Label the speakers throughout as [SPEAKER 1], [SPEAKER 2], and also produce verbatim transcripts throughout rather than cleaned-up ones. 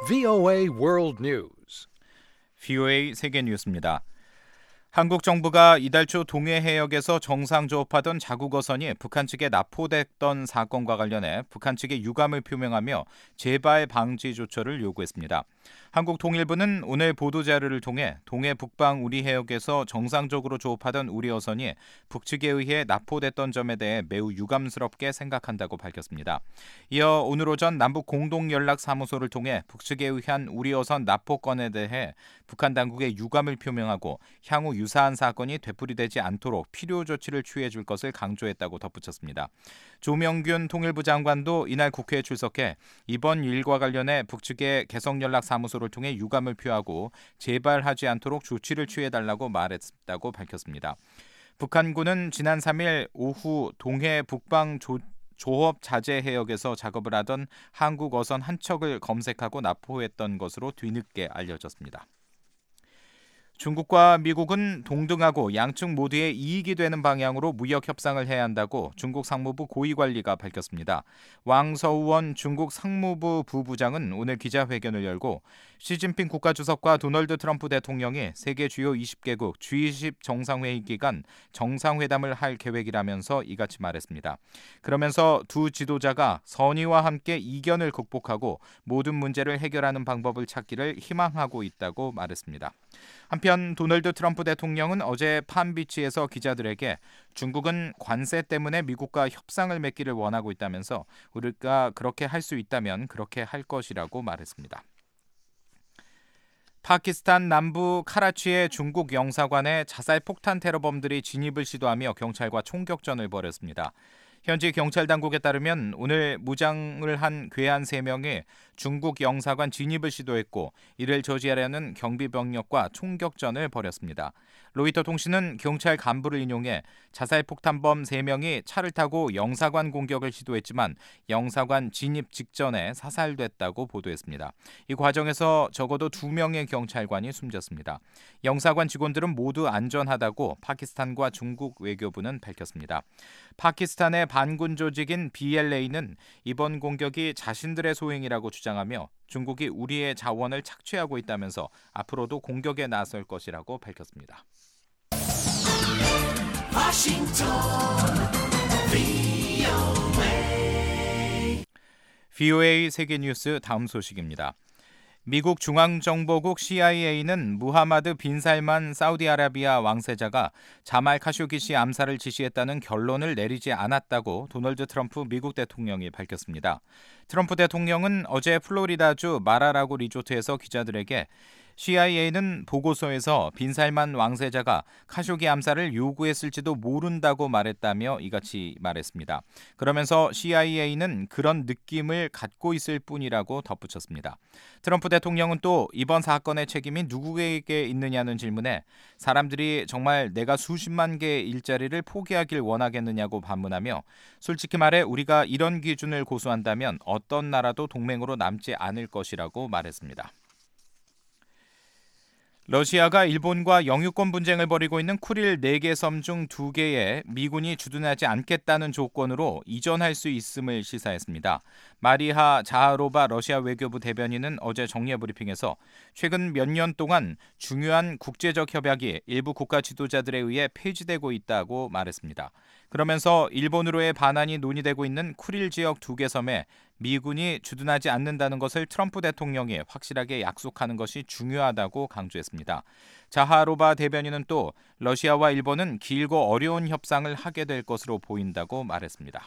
[SPEAKER 1] 브이오에이 World News.
[SPEAKER 2] 브이오에이 세계 뉴스입니다. 한국 정부가 이달 초 동해 해역에서 정상 조업하던 자국어선이 북한 측에 납포됐던 사건과 관련해 북한 측에 유감을 표명하며 재발 방지 조처를 요구했습니다. 한국통일부는 오늘 보도자료를 통해 동해 북방 우리 해역에서 정상적으로 조업하던 우리 어선이 북측에 의해 납포됐던 점에 대해 매우 유감스럽게 생각한다고 밝혔습니다. 이어 오늘 오전 남북 공동연락사무소를 통해 북측에 의한 우리 어선 납포 건에 대해 북한 당국에 유감을 표명하고 향후 유사한 사건이 되풀이되지 않도록 필요 조치를 취해 줄 것을 강조했다고 덧붙였습니다. 조명균 통일부 장관도 이날 국회에 출석해 이번 일과 관련해 북측의 개성연락사무소를 통해 유감을 표하고 재발하지 않도록 조치를 취해달라고 말했다고 밝혔습니다. 북한군은 지난 삼 일 오후 동해 북방 조 조업 자재 해역에서 작업을 하던 한국 어선 한 척을 검색하고 납포했던 것으로 뒤늦게 알려졌습니다. 중국과 미국은 동등하고 양측 모두의 이익이 되는 방향으로 무역 협상을 해야 한다고 중국 상무부 고위관리가 밝혔습니다. 왕서우원 중국 상무부 부부장은 오늘 기자회견을 열고 시진핑 국가주석과 도널드 트럼프 대통령이 세계 주요 이십 개국 지 이십 정상회의 기간 정상회담을 할 계획이라면서 이같이 말했습니다. 그러면서 두 지도자가 선의와 함께 이견을 극복하고 모든 문제를 해결하는 방법을 찾기를 희망하고 있다고 말했습니다. 한편 도널드 트럼프 대통령은 어제 팜비치에서 기자들에게 중국은 관세 때문에 미국과 협상을 맺기를 원하고 있다면서 우리가 그렇게 할 수 있다면 그렇게 할 것이라고 말했습니다. 파키스탄 남부 카라치의 중국 영사관에 자살 폭탄 테러범들이 진입을 시도하며 경찰과 총격전을 벌였습니다. 현지 경찰 당국에 따르면 오늘 무장을 한 괴한 세 명이 중국 영사관 진입을 시도했고 이를 저지하려는 경비병력과 총격전을 벌였습니다. 로이터 통신은 경찰 간부를 인용해 자살폭탄범 세 명이 차를 타고 영사관 공격을 시도했지만 영사관 진입 직전에 사살됐다고 보도했습니다. 이 과정에서 적어도 두 명의 경찰관이 숨졌습니다. 영사관 직원들은 모두 안전하다고 파키스탄과 중국 외교부는 밝혔습니다. 파키스탄의 반군 조직인 비엘에이는 이번 공격이 자신들의 소행이라고 주장하며 중국이 우리의 자원을 착취하고 있다면서 앞으로도 공격에 나설 것이라고 밝혔습니다.
[SPEAKER 3] 워싱턴 브이오에이
[SPEAKER 2] 브이오에이 세계뉴스 다음 소식입니다. 미국 중앙정보국 씨아이에이는 무하마드 빈 살만 사우디아라비아 왕세자가 자말 카쇼기시 암살을 지시했다는 결론을 내리지 않았다고 도널드 트럼프 미국 대통령이 밝혔습니다. 트럼프 대통령은 어제 플로리다주 마라라고 리조트에서 기자들에게 씨아이에이는 보고서에서 빈 살만 왕세자가 카쇼기 암살을 요구했을지도 모른다고 말했다며 이같이 말했습니다. 그러면서 씨아이에이는 그런 느낌을 갖고 있을 뿐이라고 덧붙였습니다. 트럼프 대통령은 또 이번 사건의 책임이 누구에게 있느냐는 질문에 사람들이 정말 내가 수십만 개의 일자리를 포기하길 원하겠느냐고 반문하며 솔직히 말해 우리가 이런 기준을 고수한다면 어떤 나라도 동맹으로 남지 않을 것이라고 말했습니다. 러시아가 일본과 영유권 분쟁을 벌이고 있는 쿠릴 네 개 섬 중 두 개에 미군이 주둔하지 않겠다는 조건으로 이전할 수 있음을 시사했습니다. 마리하 자하로바 러시아 외교부 대변인은 어제 정례 브리핑에서 최근 몇 년 동안 중요한 국제적 협약이 일부 국가 지도자들에 의해 폐지되고 있다고 말했습니다. 그러면서 일본으로의 반환이 논의되고 있는 쿠릴 지역 두 개 섬에 미군이 주둔하지 않는다는 것을 트럼프 대통령이 확실하게 약속하는 것이 중요하다고 강조했습니다. 자하로바 대변인은 또 러시아와 일본은 길고 어려운 협상을 하게 될 것으로 보인다고 말했습니다.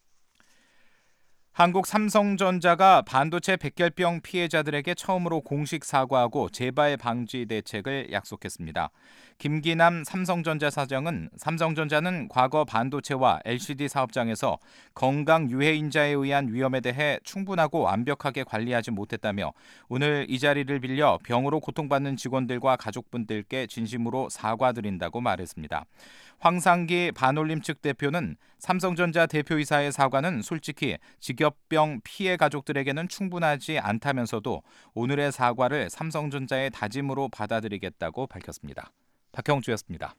[SPEAKER 2] 한국 삼성전자가 반도체 백혈병 피해자들에게 처음으로 공식 사과하고 재발 방지 대책을 약속했습니다. 김기남 삼성전자 사장은 삼성전자는 과거 반도체와 엘시디 사업장에서 건강 유해인자에 의한 위험에 대해 충분하고 완벽하게 관리하지 못했다며 오늘 이 자리를 빌려 병으로 고통받는 직원들과 가족분들께 진심으로 사과드린다고 말했습니다. 황상기 반올림 측 대표는 삼성전자 대표이사의 사과는 솔직히 직업병 피해 가족들에게는 충분하지 않다면서도 오늘의 사과를 삼성전자의 다짐으로 받아들이겠다고 밝혔습니다. 박형주였습니다.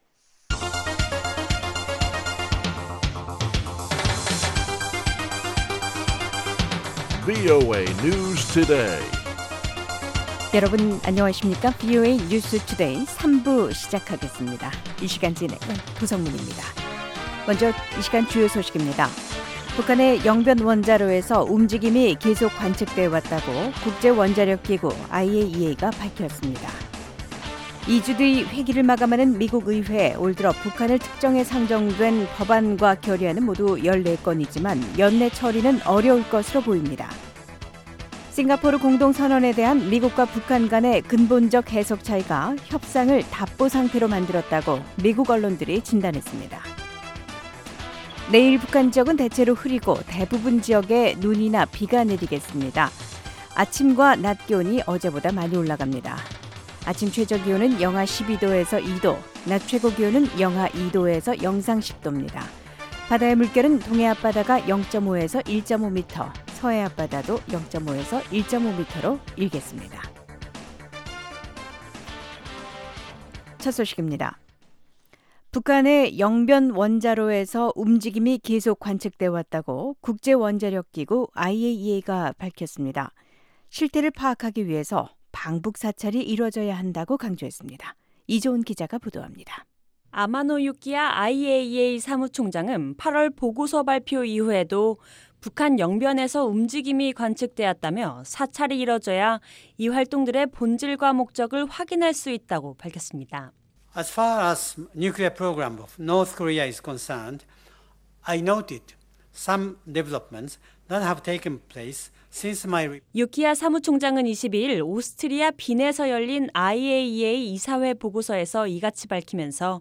[SPEAKER 1] 브이오에이 News Today.
[SPEAKER 3] 여러분 안녕하십니까? 브이오에이 뉴스 투데이 삼 부 시작하겠습니다. 이 시간 진행은 도성문입니다. 먼저 이 시간 주요 소식입니다. 북한의 영변 원자로에서 움직임이 계속 관측돼 왔다고 국제원자력기구 아이에이이에이가 밝혔습니다. 이 주 뒤 회기를 마감하는 미국 의회, 올 들어 북한을 특정해 상정된 법안과 결의안은 모두 열네 건이지만 연내 처리는 어려울 것으로 보입니다. 싱가포르 공동선언에 대한 미국과 북한 간의 근본적 해석 차이가 협상을 답보 상태로 만들었다고 미국 언론들이 진단했습니다. 내일 북한 지역은 대체로 흐리고 대부분 지역에 눈이나 비가 내리겠습니다. 아침과 낮 기온이 어제보다 많이 올라갑니다. 아침 최저 기온은 영하 십이 도에서 이 도, 낮 최고 기온은 영하 이 도에서 영상 십 도입니다. 바다의 물결은 동해 앞바다가 영 점 오에서 일 점 오 미터, 서해 앞바다도 영 점 오에서 일 점 오 미터로 일겠습니다. 첫 소식입니다. 북한의 영변 원자로에서 움직임이 계속 관측돼 왔다고 국제원자력기구 아이에이이에이가 밝혔습니다. 실태를 파악하기 위해서 방북 사찰이 이루어져야 한다고 강조했습니다. 이조은 기자가 보도합니다.
[SPEAKER 4] 아마노 유키야 아이에이이에이 사무총장은 팔월 보고서 발표 이후에도 북한 영변에서 움직임이 관측되었다며 사찰이 이뤄져야 이 활동들의 본질과 목적을 확인할 수 있다고 밝혔습니다.
[SPEAKER 5] As far as nuclear program of North Korea is concerned, I noted some developments that have taken place since my
[SPEAKER 4] 유키야 사무총장은 이십이일 오스트리아 빈에서 열린 아이에이이에이 이사회 보고서에서 이같이 밝히면서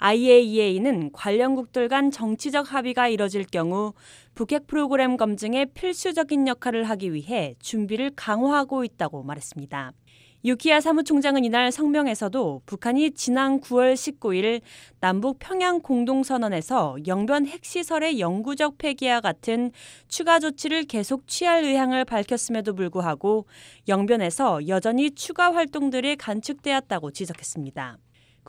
[SPEAKER 4] 아이에이이에이는 관련국들 간 정치적 합의가 이뤄질 경우 북핵 프로그램 검증에 필수적인 역할을 하기 위해 준비를 강화하고 있다고 말했습니다. 유키야 사무총장은 이날 성명에서도 북한이 지난 구월 십구일 남북 평양 공동선언에서 영변 핵시설의 영구적 폐기와 같은 추가 조치를 계속 취할 의향을 밝혔음에도 불구하고 영변에서 여전히 추가 활동들이 관측되었다고 지적했습니다.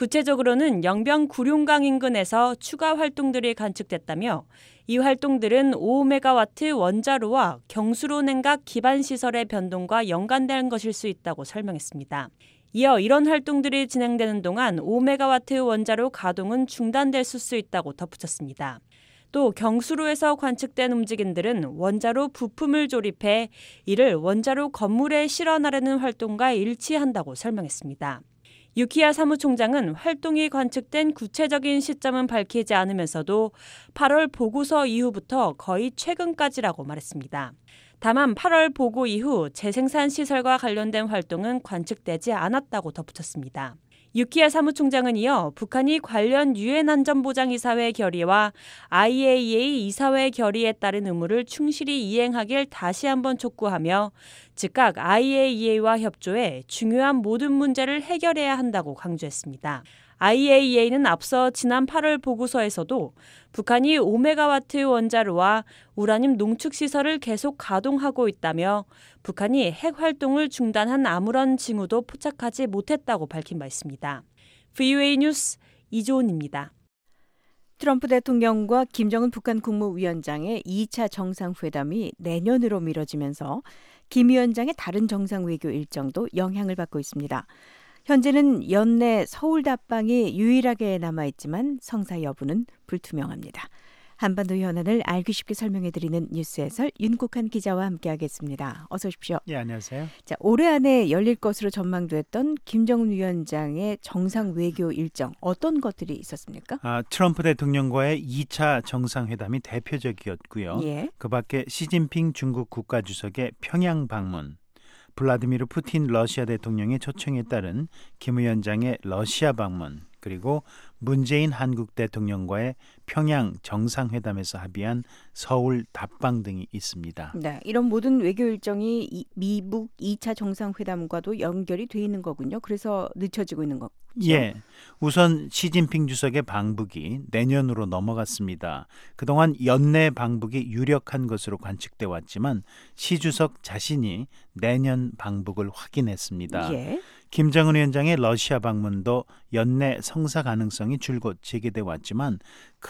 [SPEAKER 4] 구체적으로는 영변 구룡강 인근에서 추가 활동들이 관측됐다며 이 활동들은 오 메가와트 원자로와 경수로 냉각 기반 시설의 변동과 연관된 것일 수 있다고 설명했습니다. 이어 이런 활동들이 진행되는 동안 오 메가와트 원자로 가동은 중단될 수 있다고 덧붙였습니다. 또 경수로에서 관측된 움직임들은 원자로 부품을 조립해 이를 원자로 건물에 실어나르는 활동과 일치한다고 설명했습니다. 유키야 사무총장은 활동이 관측된 구체적인 시점은 밝히지 않으면서도 팔월 보고서 이후부터 거의 최근까지라고 말했습니다. 다만 팔월 보고 이후 재생산 시설과 관련된 활동은 관측되지 않았다고 덧붙였습니다. 유키야 사무총장은 이어 북한이 관련 유엔 안전보장이사회 결의와 아이에이이에이 이사회 결의에 따른 의무를 충실히 이행하길 다시 한번 촉구하며 즉각 아이에이이에이와 협조해 중요한 모든 문제를 해결해야 한다고 강조했습니다. 아이에이이에이는 앞서 지난 팔월 보고서에서도 북한이 오 메가와트 원자로와 우라늄 농축시설을 계속 가동하고 있다며 북한이 핵 활동을 중단한 아무런 징후도 포착하지 못했다고 밝힌 바 있습니다. 브이오에이 뉴스 이조은입니다.
[SPEAKER 3] 트럼프 대통령과 김정은 북한 국무위원장의 이 차 정상회담이 내년으로 미뤄지면서 김 위원장의 다른 정상외교 일정도 영향을 받고 있습니다. 현재는 연내 서울 답방이 유일하게 남아있지만 성사 여부는 불투명합니다. 한반도 현안을 알기 쉽게 설명해드리는 뉴스 해설 윤국한 기자와 함께하겠습니다. 어서 오십시오.
[SPEAKER 6] 예, 안녕하세요.
[SPEAKER 3] 자, 올해 안에 열릴 것으로 전망됐던 김정은 위원장의 정상 외교 일정 어떤 것들이 있었습니까?
[SPEAKER 6] 아, 트럼프 대통령과의 이 차 정상회담이 대표적이었고요.
[SPEAKER 3] 예.
[SPEAKER 6] 그 밖에 시진핑 중국 국가주석의 평양 방문, 블라디미르 푸틴 러시아 대통령의 초청에 따른 김 위원장의 러시아 방문, 그리고 문재인 한국 대통령과의 평양 정상회담에서 합의한 서울 답방 등이 있습니다.
[SPEAKER 3] 네, 이런 모든 외교 일정이 이, 미국 이 차 정상회담과도 연결이 돼 있는 거군요. 그래서 늦춰지고 있는 거죠.
[SPEAKER 6] 예, 우선 시진핑 주석의 방북이 내년으로 넘어갔습니다. 그동안 연내 방북이 유력한 것으로 관측돼 왔지만 시 주석 자신이 내년 방북을 확인했습니다.
[SPEAKER 3] 예.
[SPEAKER 6] 김정은 위원장의 러시아 방문도 연내 성사 가능성이 줄곧 제기돼 왔지만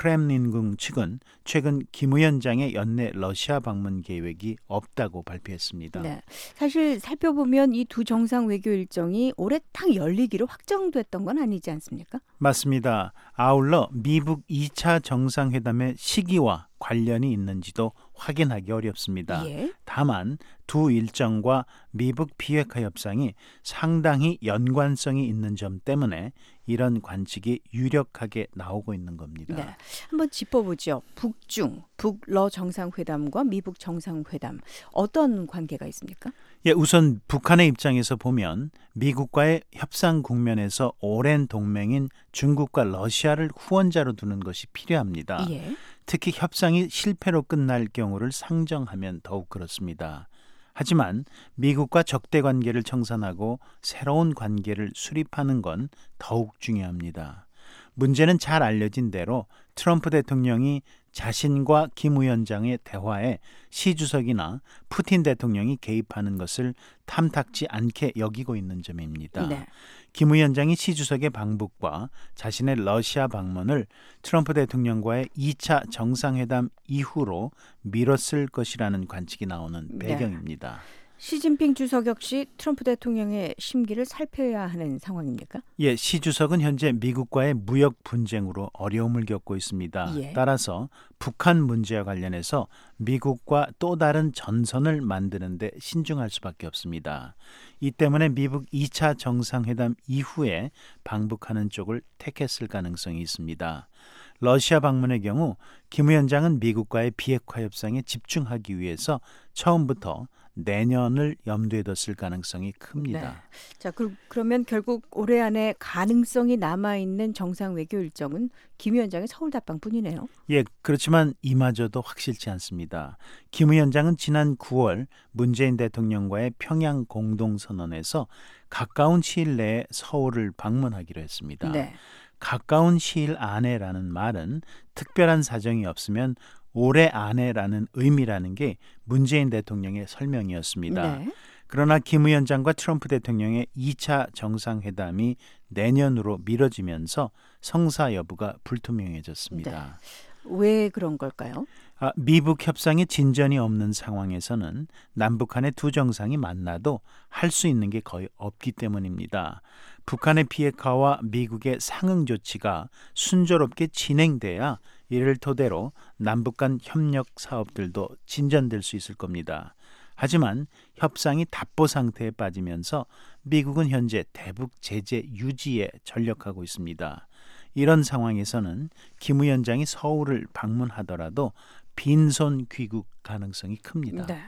[SPEAKER 6] 크렘린궁 측은 최근 김 위원장의 연내 러시아 방문 계획이 없다고 발표했습니다.
[SPEAKER 3] 네. 사실 살펴보면 이 두 정상 외교 일정이 올해 딱 열리기로 확정됐던 건 아니지 않습니까?
[SPEAKER 6] 맞습니다. 아울러 미북 이 차 정상회담의 시기와 관련이 있는지도 확인하기 어렵습니다.
[SPEAKER 3] 예.
[SPEAKER 6] 다만 두 일정과 미북 비핵화 협상이 상당히 연관성이 있는 점 때문에 이런 관측이 유력하게 나오고 있는 겁니다.
[SPEAKER 3] 네. 한번 짚어보죠. 북중, 북러 정상회담과 미북 정상회담 어떤 관계가 있습니까?
[SPEAKER 6] 예, 우선 북한의 입장에서 보면 미국과의 협상 국면에서 오랜 동맹인 중국과 러시아를 후원자로 두는 것이 필요합니다.
[SPEAKER 3] 예.
[SPEAKER 6] 특히 협상이 실패로 끝날 경우를 상정하면 더욱 그렇습니다. 하지만 미국과 적대 관계를 청산하고 새로운 관계를 수립하는 건 더욱 중요합니다. 문제는 잘 알려진 대로 트럼프 대통령이 자신과 김 위원장의 대화에 시 주석이나 푸틴 대통령이 개입하는 것을 탐탁지 않게 여기고 있는 점입니다.
[SPEAKER 3] 네.
[SPEAKER 6] 김 위원장이 시 주석의 방북과 자신의 러시아 방문을 트럼프 대통령과의 이 차 정상회담 이후로 미뤘을 것이라는 관측이 나오는 배경입니다.
[SPEAKER 3] 시진핑 주석 역시 트럼프 대통령의 심기를 살펴야 하는 상황입니까?
[SPEAKER 6] 예, 시 주석은 현재 미국과의 무역 분쟁으로 어려움을 겪고 있습니다.
[SPEAKER 3] 예.
[SPEAKER 6] 따라서 북한 문제와 관련해서 미국과 또 다른 전선을 만드는 데 신중할 수밖에 없습니다. 이 때문에 미북 이 차 정상회담 이후에 방북하는 쪽을 택했을 가능성이 있습니다. 러시아 방문의 경우 김 위원장은 미국과의 비핵화 협상에 집중하기 위해서 처음부터 내년을 염두에 뒀을 가능성이 큽니다.
[SPEAKER 3] 네. 자, 그, 그러면 결국 올해 안에 가능성이 남아있는 정상 외교 일정은 김 위원장의 서울 답방뿐이네요.
[SPEAKER 6] 예, 그렇지만 이마저도 확실치 않습니다. 김 위원장은 지난 구월 문재인 대통령과의 평양 공동선언에서 가까운 시일 내에 서울을 방문하기로 했습니다.
[SPEAKER 3] 네.
[SPEAKER 6] 가까운 시일 안에라는 말은 특별한 사정이 없으면 올해 안에라는 의미라는 게 문재인 대통령의 설명이었습니다.
[SPEAKER 3] 네.
[SPEAKER 6] 그러나 김 위원장과 트럼프 대통령의 이 차 정상회담이 내년으로 미뤄지면서 성사 여부가 불투명해졌습니다.
[SPEAKER 3] 네. 왜 그런 걸까요?
[SPEAKER 6] 아, 미북 협상에 진전이 없는 상황에서는 남북한의 두 정상이 만나도 할 수 있는 게 거의 없기 때문입니다. 북한의 비핵화와 미국의 상응 조치가 순조롭게 진행돼야 이를 토대로 남북 간 협력 사업들도 진전될 수 있을 겁니다. 하지만 협상이 답보 상태에 빠지면서 미국은 현재 대북 제재 유지에 전력하고 있습니다. 이런 상황에서는 김 위원장이 서울을 방문하더라도 빈손 귀국 가능성이 큽니다.
[SPEAKER 3] 네.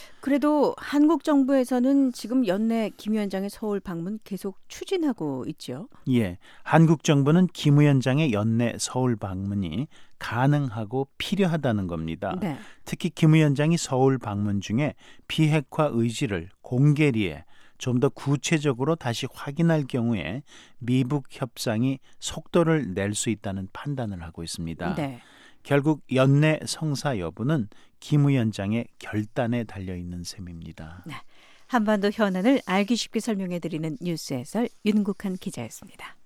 [SPEAKER 3] 그래도 한국 정부에서는 지금 연내 김 위원장의 서울 방문 계속 추진하고 있죠.
[SPEAKER 6] 예, 한국 정부는 김 위원장의 연내 서울 방문이 가능하고 필요하다는 겁니다.
[SPEAKER 3] 네.
[SPEAKER 6] 특히 김 위원장이 서울 방문 중에 비핵화 의지를 공개리에 좀 더 구체적으로 다시 확인할 경우에 미북 협상이 속도를 낼 수 있다는 판단을 하고 있습니다.
[SPEAKER 3] 네.
[SPEAKER 6] 결국 연내 성사 여부는 김 위원장의 결단에 달려있는 셈입니다.
[SPEAKER 3] 네. 한반도 현안을 알기 쉽게 설명해드리는 뉴스 해설 윤국한 기자였습니다.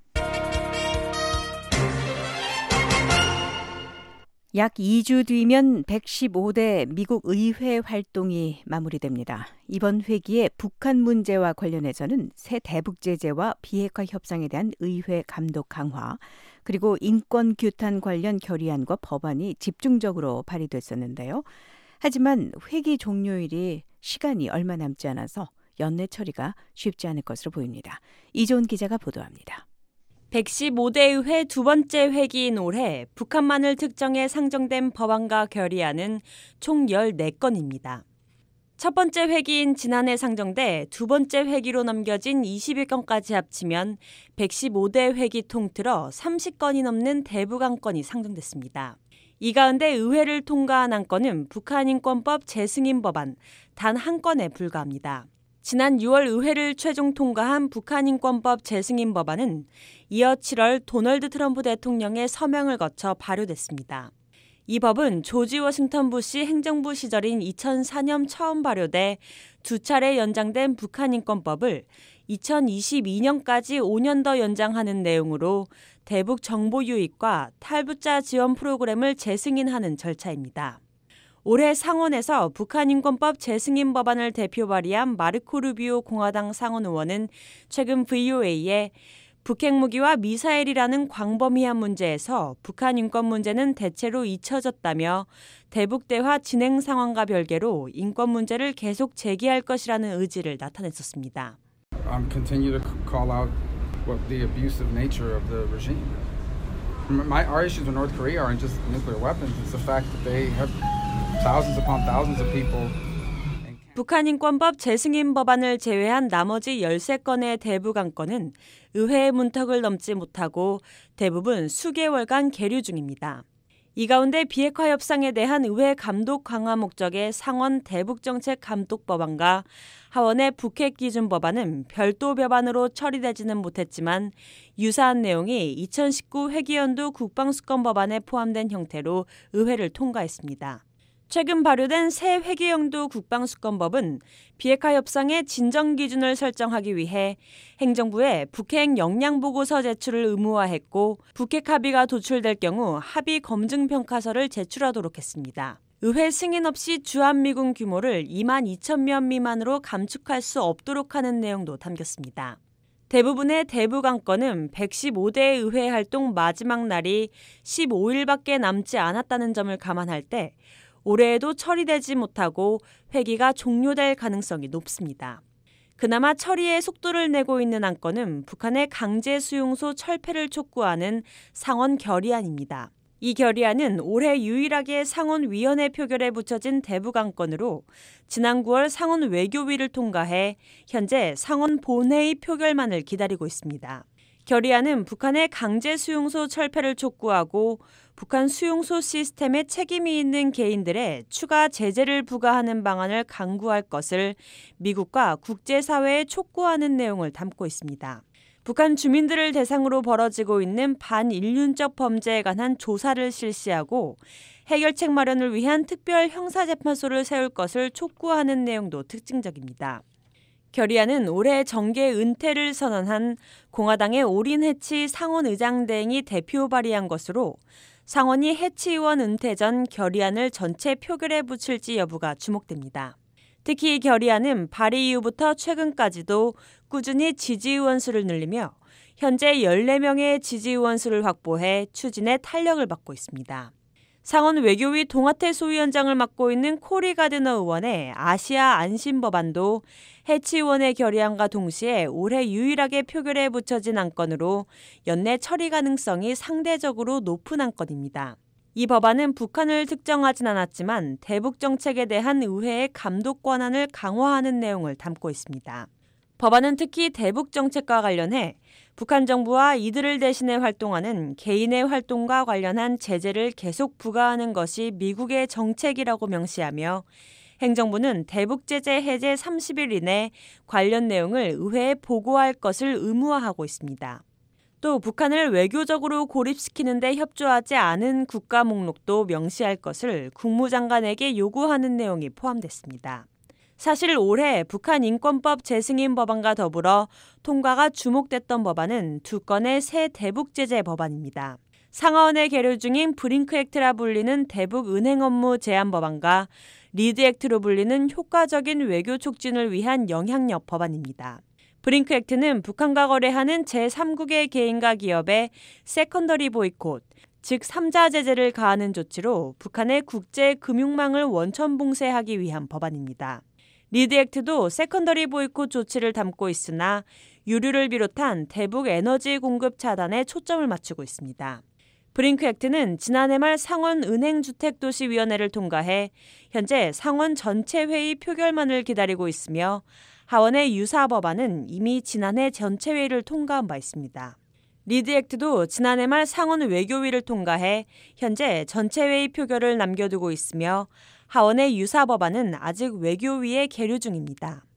[SPEAKER 3] 약 이 주 뒤면 백십오 대 미국 의회 활동이 마무리됩니다. 이번 회기에 북한 문제와 관련해서는 새 대북 제재와 비핵화 협상에 대한 의회 감독 강화, 그리고 인권 규탄 관련 결의안과 법안이 집중적으로 발의됐었는데요. 하지만 회기 종료일이 시간이 얼마 남지 않아서 연내 처리가 쉽지 않을 것으로 보입니다. 이조은 기자가 보도합니다.
[SPEAKER 4] 백십오 대 의회 두 번째 회기인 올해 북한만을 특정해 상정된 법안과 결의안은 총 열네 건입니다. 첫 번째 회기인 지난해 상정돼 두 번째 회기로 넘겨진 이십일 건까지 합치면 백십오 대 회기 통틀어 삼십 건이 넘는 대북 안건이 상정됐습니다. 이 가운데 의회를 통과한 안건은 북한인권법 재승인 법안 단 한 건에 불과합니다. 지난 유월 의회를 최종 통과한 북한인권법 재승인 법안은 이어 칠월 도널드 트럼프 대통령의 서명을 거쳐 발효됐습니다. 이 법은 조지 워싱턴 부시 행정부 시절인 이천사 년 처음 발효돼 두 차례 연장된 북한 인권법을 이천이십이 년까지 오 년 더 연장하는 내용으로 대북 정보 유입과 탈북자 지원 프로그램을 재승인하는 절차입니다. 올해 상원에서 북한 인권법 재승인 법안을 대표 발의한 마르코 루비오 공화당 상원 의원은 최근 브이오에이에 북핵 무기와 미사일이라는 광범위한 문제에서 북한 인권 문제는 대체로 잊혀졌다며 대북 대화 진행 상황과 별개로 인권 문제를 계속 제기할 것이라는 의지를 나타냈었습니다.
[SPEAKER 7] Um, continue to call out what the abusive nature of the regime. My, our issues with North Korea aren't just nuclear weapons. It's the fact that they have thousands upon thousands of people.
[SPEAKER 4] 북한 인권법 재승인 법안을 제외한 나머지 열세 건의 대북 안건은 의회의 문턱을 넘지 못하고 대부분 수개월간 계류 중입니다. 이 가운데 비핵화 협상에 대한 의회 감독 강화 목적의 상원 대북정책 감독 법안과 하원의 북핵 기준 법안은 별도 법안으로 처리되지는 못했지만 유사한 내용이 이천십구 회기연도 국방수권 법안에 포함된 형태로 의회를 통과했습니다. 최근 발효된 새 회계연도 국방수권법은 비핵화 협상의 진정 기준을 설정하기 위해 행정부에 북핵 역량보고서 제출을 의무화했고 북핵 합의가 도출될 경우 합의 검증 평가서를 제출하도록 했습니다. 의회 승인 없이 주한미군 규모를 이만 이천 명 미만으로 감축할 수 없도록 하는 내용도 담겼습니다. 대부분의 대북 안건은 백십오 대 의회 활동 마지막 날이 십오 일밖에 남지 않았다는 점을 감안할 때 올해에도 처리되지 못하고 회기가 종료될 가능성이 높습니다. 그나마 처리에 속도를 내고 있는 안건은 북한의 강제 수용소 철폐를 촉구하는 상원 결의안입니다. 이 결의안은 올해 유일하게 상원위원회 표결에 붙여진 대북 안건으로 지난 구월 상원 외교위를 통과해 현재 상원 본회의 표결만을 기다리고 있습니다. 결의안은 북한의 강제 수용소 철폐를 촉구하고 북한 수용소 시스템에 책임이 있는 개인들의 추가 제재를 부과하는 방안을 강구할 것을 미국과 국제사회에 촉구하는 내용을 담고 있습니다. 북한 주민들을 대상으로 벌어지고 있는 반인륜적 범죄에 관한 조사를 실시하고 해결책 마련을 위한 특별 형사재판소를 세울 것을 촉구하는 내용도 특징적입니다. 결의안은 올해 정계 은퇴를 선언한 공화당의 오린 해치 상원의장 대행이 대표 발의한 것으로 상원이 해치 의원 은퇴 전 결의안을 전체 표결에 붙일지 여부가 주목됩니다. 특히 이 결의안은 발의 이후부터 최근까지도 꾸준히 지지의원 수를 늘리며 현재 열네 명의 지지의원 수를 확보해 추진에 탄력을 받고 있습니다. 상원 외교위 동아태 소위원장을 맡고 있는 코리 가드너 의원의 아시아 안심 법안도 해치 의원의 결의안과 동시에 올해 유일하게 표결에 붙여진 안건으로 연내 처리 가능성이 상대적으로 높은 안건입니다. 이 법안은 북한을 특정하진 않았지만 대북 정책에 대한 의회의 감독 권한을 강화하는 내용을 담고 있습니다. 법안은 특히 대북 정책과 관련해 북한 정부와 이들을 대신해 활동하는 개인의 활동과 관련한 제재를 계속 부과하는 것이 미국의 정책이라고 명시하며 행정부는 대북 제재 해제 삼십 일 이내 관련 내용을 의회에 보고할 것을 의무화하고 있습니다. 또 북한을 외교적으로 고립시키는 데 협조하지 않은 국가 목록도 명시할 것을 국무장관에게 요구하는 내용이 포함됐습니다. 사실 올해 북한 인권법 재승인 법안과 더불어 통과가 주목됐던 법안은 두 건의 새 대북 제재 법안입니다. 상하원에 계류 중인 브링크 액트라 불리는 대북 은행 업무 제한 법안과 리드 액트로 불리는 효과적인 외교 촉진을 위한 영향력 법안입니다. 브링크 액트는 북한과 거래하는 제삼국의 개인과 기업의 세컨더리 보이콧, 즉 삼자 제재를 가하는 조치로 북한의 국제 금융망을 원천 봉쇄하기 위한 법안입니다. 리드 액트도 세컨더리 보이콧 조치를 담고 있으나 유류를 비롯한 대북 에너지 공급 차단에 초점을 맞추고 있습니다. 브링크 액트는 지난해 말 상원 은행주택도시위원회를 통과해 현재 상원 전체 회의 표결만을 기다리고 있으며 하원의 유사 법안은 이미 지난해 전체 회의를 통과한 바 있습니다. 리드 액트도 지난해 말 상원 외교위를 통과해 현재 전체 회의 표결을 남겨두고 있으며 하원의 유사 법안은 아직 외교위에 계류 중입니다.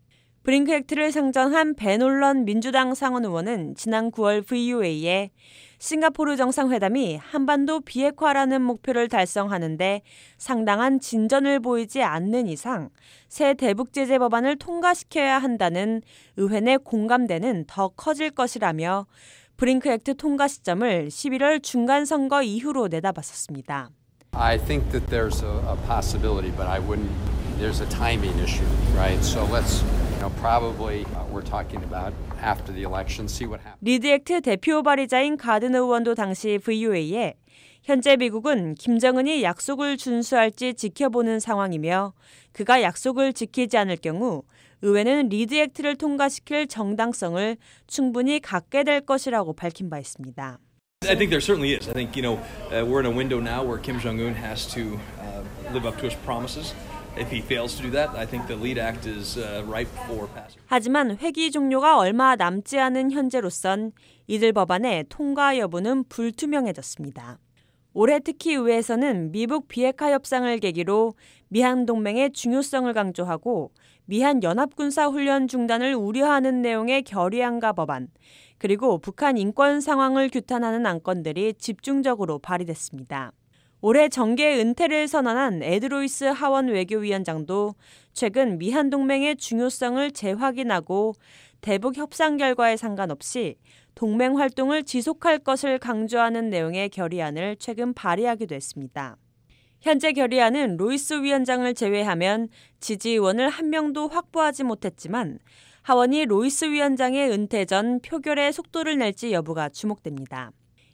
[SPEAKER 4] 브링크 액트를 상정한 벤 올런 민주당 상원 의원은 지난 구월 브이오에이에 싱가포르 정상회담이 한반도 비핵화라는 목표를 달성하는데 상당한 진전을 보이지 않는 이상 새 대북 제재 법안을 통과시켜야 한다는 의회 내 공감대는 더 커질 것이라며 브링크 액트 통과 시점을 십일월 중간 선거 이후로 내다봤었습니다.
[SPEAKER 8] I think that there's a, a possibility, but I wouldn't. There's a timing issue, right? So let's, you know, probably uh, we're talking about after the election, see what happens.
[SPEAKER 4] 리드 액트 대표 발의자인 가드너 의원도 당시 브이오에이에 현재 미국은 김정은이 약속을 준수할지 지켜보는 상황이며 그가 약속을 지키지 않을 경우 의회는 리드 액트를 통과시킬 정당성을 충분히 갖게 될 것이라고 밝힌 바 있습니다.
[SPEAKER 9] I think there certainly is. I think, you know, uh, we're in a window now where Kim Jong-un has to uh, live up to his promises. If he fails to do that, I think the lead act is uh, ripe for passage.
[SPEAKER 4] 하지만 회기 종료가 얼마 남지 않은 현재로선 이들 법안의 통과 여부는 불투명해졌습니다. 올해 특히 의회에서는 미북 비핵화 협상을 계기로 미한 동맹의 중요성을 강조하고 미한 연합군사 훈련 중단을 우려하는 내용의 결의안과 법안, 그리고 북한 인권 상황을 규탄하는 안건들이 집중적으로 발의됐습니다. 올해 정계 은퇴를 선언한 에드 로이스 하원 외교위원장도 최근 미한 동맹의 중요성을 재확인하고 대북 협상 결과에 상관없이 동맹 활동을 지속할 것을 강조하는 내용의 결의안을 최근 발의하기도 했습니다. 현재 결의안은 로이스 위원장을 제외하면 지지의원을 한 명도 확보하지 못했지만 하원이 로이스 위원장의 은퇴 전 표결에 속도를 낼지 여부가 주목됩니다.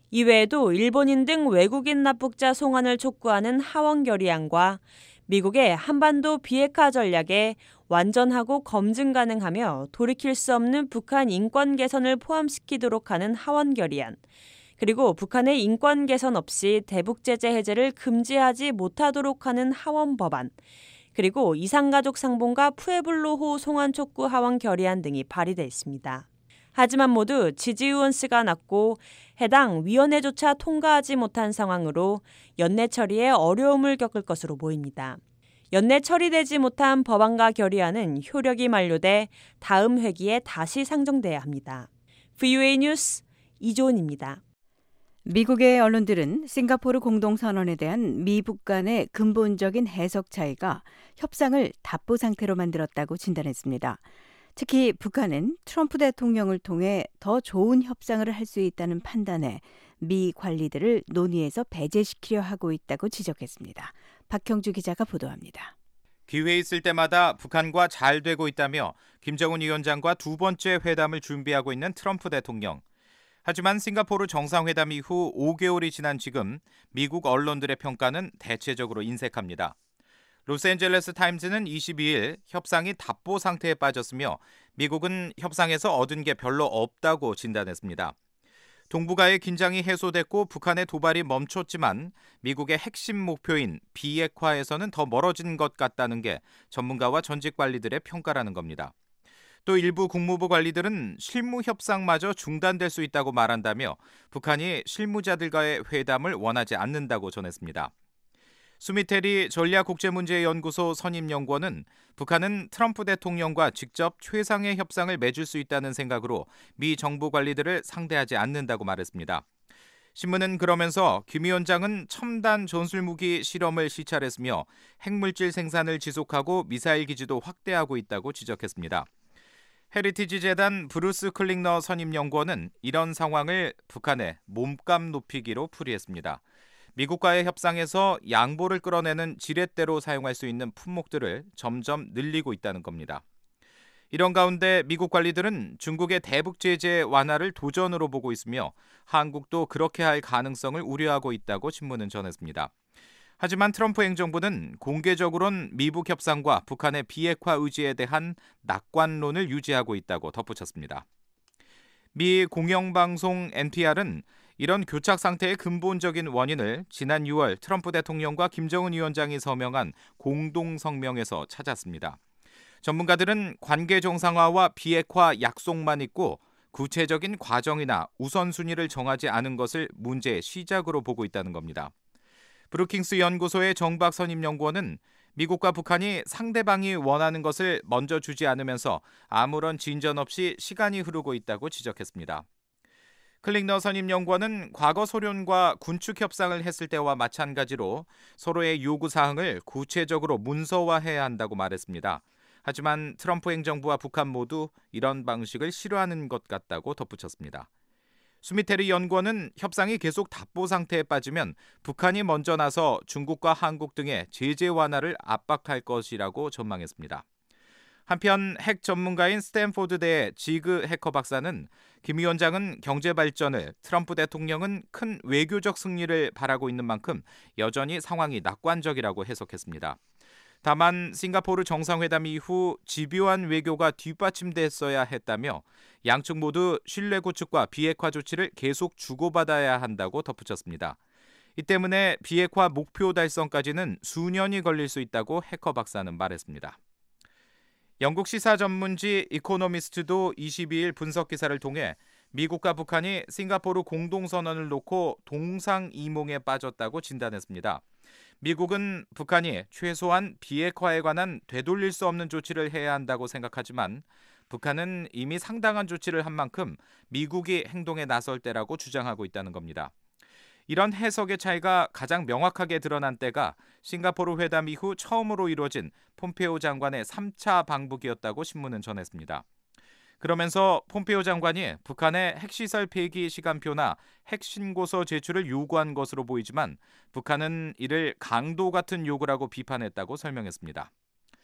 [SPEAKER 4] 이외에도 일본인 등 외국인 납북자 송환을 촉구하는 하원 결의안과 미국의 한반도 비핵화 전략에 완전하고 검증 가능하며 돌이킬 수 없는 북한 인권 개선을 포함시키도록 하는 하원 결의안, 그리고 북한의 인권 개선 없이 대북 제재 해제를 금지하지 못하도록 하는 하원 법안, 그리고 이산가족 상봉과 푸에블로호 송환 촉구 하원 결의안 등이 발의돼 있습니다. 하지만 모두 지지의원 수가 낮고 해당 위원회조차 통과하지 못한 상황으로 연내 처리에 어려움을 겪을 것으로 보입니다. 연내 처리되지 못한 법안과 결의안은 효력이 만료돼 다음 회기에 다시 상정돼야 합니다. 브이오에이 뉴스 이조은입니다.
[SPEAKER 3] 미국의 언론들은 싱가포르 공동선언에 대한 미북 간의 근본적인 해석 차이가 협상을 답보 상태로 만들었다고 진단했습니다. 특히 북한은 트럼프 대통령을 통해 더 좋은 협상을 할 수 있다는 판단에 미 관리들을 논의에서 배제시키려 하고 있다고 지적했습니다. 박형주 기자가 보도합니다.
[SPEAKER 2] 기회 있을 때마다 북한과 잘 되고 있다며 김정은 위원장과 두 번째 회담을 준비하고 있는 트럼프 대통령. 하지만 싱가포르 정상회담 이후 오 개월이 지난 지금 미국 언론들의 평가는 대체적으로 인색합니다. 로스앤젤레스 타임즈는 이십이일 협상이 답보 상태에 빠졌으며 미국은 협상에서 얻은 게 별로 없다고 진단했습니다. 동북아의 긴장이 해소됐고 북한의 도발이 멈췄지만 미국의 핵심 목표인 비핵화에서는 더 멀어진 것 같다는 게 전문가와 전직 관리들의 평가라는 겁니다. 또 일부 국무부 관리들은 실무 협상마저 중단될 수 있다고 말한다며 북한이 실무자들과의 회담을 원하지 않는다고 전했습니다. 수미테리 전략국제문제연구소 선임연구원은 북한은 트럼프 대통령과 직접 최상의 협상을 맺을 수 있다는 생각으로 미 정부 관리들을 상대하지 않는다고 말했습니다. 신문은 그러면서 김 위원장은 첨단 전술무기 실험을 시찰했으며 핵물질 생산을 지속하고 미사일 기지도 확대하고 있다고 지적했습니다. 헤리티지 재단 브루스 클링너 선임연구원은 이런 상황을 북한의 몸값 높이기로 풀이했습니다. 미국과의 협상에서 양보를 끌어내는 지렛대로 사용할 수 있는 품목들을 점점 늘리고 있다는 겁니다. 이런 가운데 미국 관리들은 중국의 대북 제재 완화를 도전으로 보고 있으며 한국도 그렇게 할 가능성을 우려하고 있다고 신문은 전했습니다. 하지만 트럼프 행정부는 공개적으로는 미북 협상과 북한의 비핵화 의지에 대한 낙관론을 유지하고 있다고 덧붙였습니다. 미 공영방송 엔피알은 이런 교착 상태의 근본적인 원인을 지난 유월 트럼프 대통령과 김정은 위원장이 서명한 공동성명에서 찾았습니다. 전문가들은 관계 정상화와 비핵화 약속만 있고 구체적인 과정이나 우선순위를 정하지 않은 것을 문제의 시작으로 보고 있다는 겁니다. 브루킹스 연구소의 정박 선임연구원은 미국과 북한이 상대방이 원하는 것을 먼저 주지 않으면서 아무런 진전 없이 시간이 흐르고 있다고 지적했습니다. 클링너 선임연구원은 과거 소련과 군축 협상을 했을 때와 마찬가지로 서로의 요구사항을 구체적으로 문서화해야 한다고 말했습니다. 하지만 트럼프 행정부와 북한 모두 이런 방식을 싫어하는 것 같다고 덧붙였습니다. 수미테리 연구원은 협상이 계속 답보 상태에 빠지면 북한이 먼저 나서 중국과 한국 등의 제재 완화를 압박할 것이라고 전망했습니다. 한편 핵 전문가인 스탠포드대의 지그 해커 박사는 김 위원장은 경제 발전을, 트럼프 대통령은 큰 외교적 승리를 바라고 있는 만큼 여전히 상황이 낙관적이라고 해석했습니다. 다만 싱가포르 정상회담 이후 집요한 외교가 뒷받침됐어야 했다며 양측 모두 신뢰 구축과 비핵화 조치를 계속 주고받아야 한다고 덧붙였습니다. 이 때문에 비핵화 목표 달성까지는 수년이 걸릴 수 있다고 해커 박사는 말했습니다. 영국 시사 전문지 이코노미스트도 이십이일 분석 기사를 통해 미국과 북한이 싱가포르 공동선언을 놓고 동상이몽에 빠졌다고 진단했습니다. 미국은 북한이 최소한 비핵화에 관한 되돌릴 수 없는 조치를 해야 한다고 생각하지만 북한은 이미 상당한 조치를 한 만큼 미국이 행동에 나설 때라고 주장하고 있다는 겁니다. 이런 해석의 차이가 가장 명확하게 드러난 때가 싱가포르 회담 이후 처음으로 이루어진 폼페오 장관의 삼 차 방북이었다고 신문은 전했습니다. 그러면서 폼페오 장관이 북한의 핵시설 폐기 시간표나 핵신고서 제출을 요구한 것으로 보이지만 북한은 이를 강도 같은 요구라고 비판했다고 설명했습니다.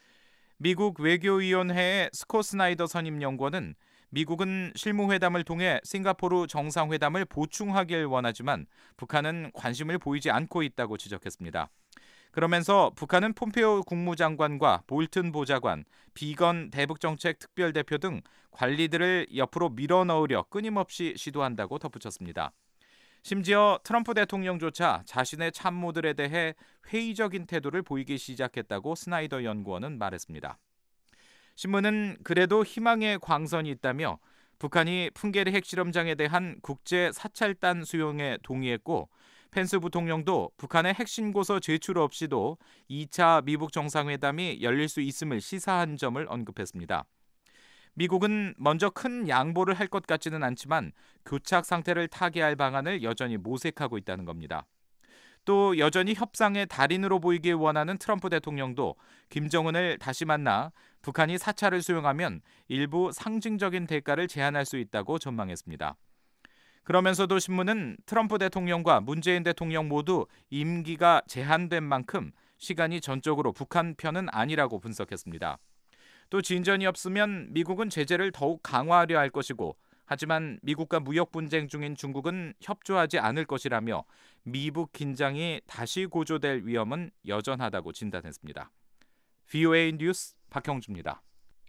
[SPEAKER 2] 미국 외교위원회의 스콧 스나이더 선임연구원은 미국은 실무회담을 통해 싱가포르 정상회담을 보충하길 원하지만 북한은 관심을 보이지 않고 있다고 지적했습니다. 그러면서 북한은 폼페오 국무장관과 볼튼 보좌관, 비건 대북정책 특별대표 등 관리들을 옆으로 밀어넣으려 끊임없이 시도한다고 덧붙였습니다. 심지어 트럼프 대통령조차 자신의 참모들에 대해 회의적인 태도를 보이기 시작했다고 스나이더 연구원은 말했습니다. 신문은 그래도 희망의 광선이 있다며 북한이 풍계리 핵실험장에 대한 국제 사찰단 수용에 동의했고 펜스 부통령도 북한의 핵신고서 제출 없이도 이 차 미북 정상회담이 열릴 수 있음을 시사한 점을 언급했습니다. 미국은 먼저 큰 양보를 할 것 같지는 않지만 교착 상태를 타개할 방안을 여전히 모색하고 있다는 겁니다. 또 여전히 협상의 달인으로 보이길 원하는 트럼프 대통령도 김정은을 다시 만나 북한이 사찰을 수용하면 일부 상징적인 대가를 제한할 수 있다고 전망했습니다. 그러면서도 신문은 트럼프 대통령과 문재인 대통령 모두 임기가 제한된 만큼 시간이 전적으로 북한 편은 아니라고 분석했습니다. 또 진전이 없으면 미국은 제재를 더욱 강화하려 할 것이고 하지만 미국과 무역 분쟁 중인 중국은 협조하지 않을 것이라며 미북 긴장이 다시 고조될 위험은 여전하다고 진단했습니다. 브이오에이 뉴스 박형주입니다.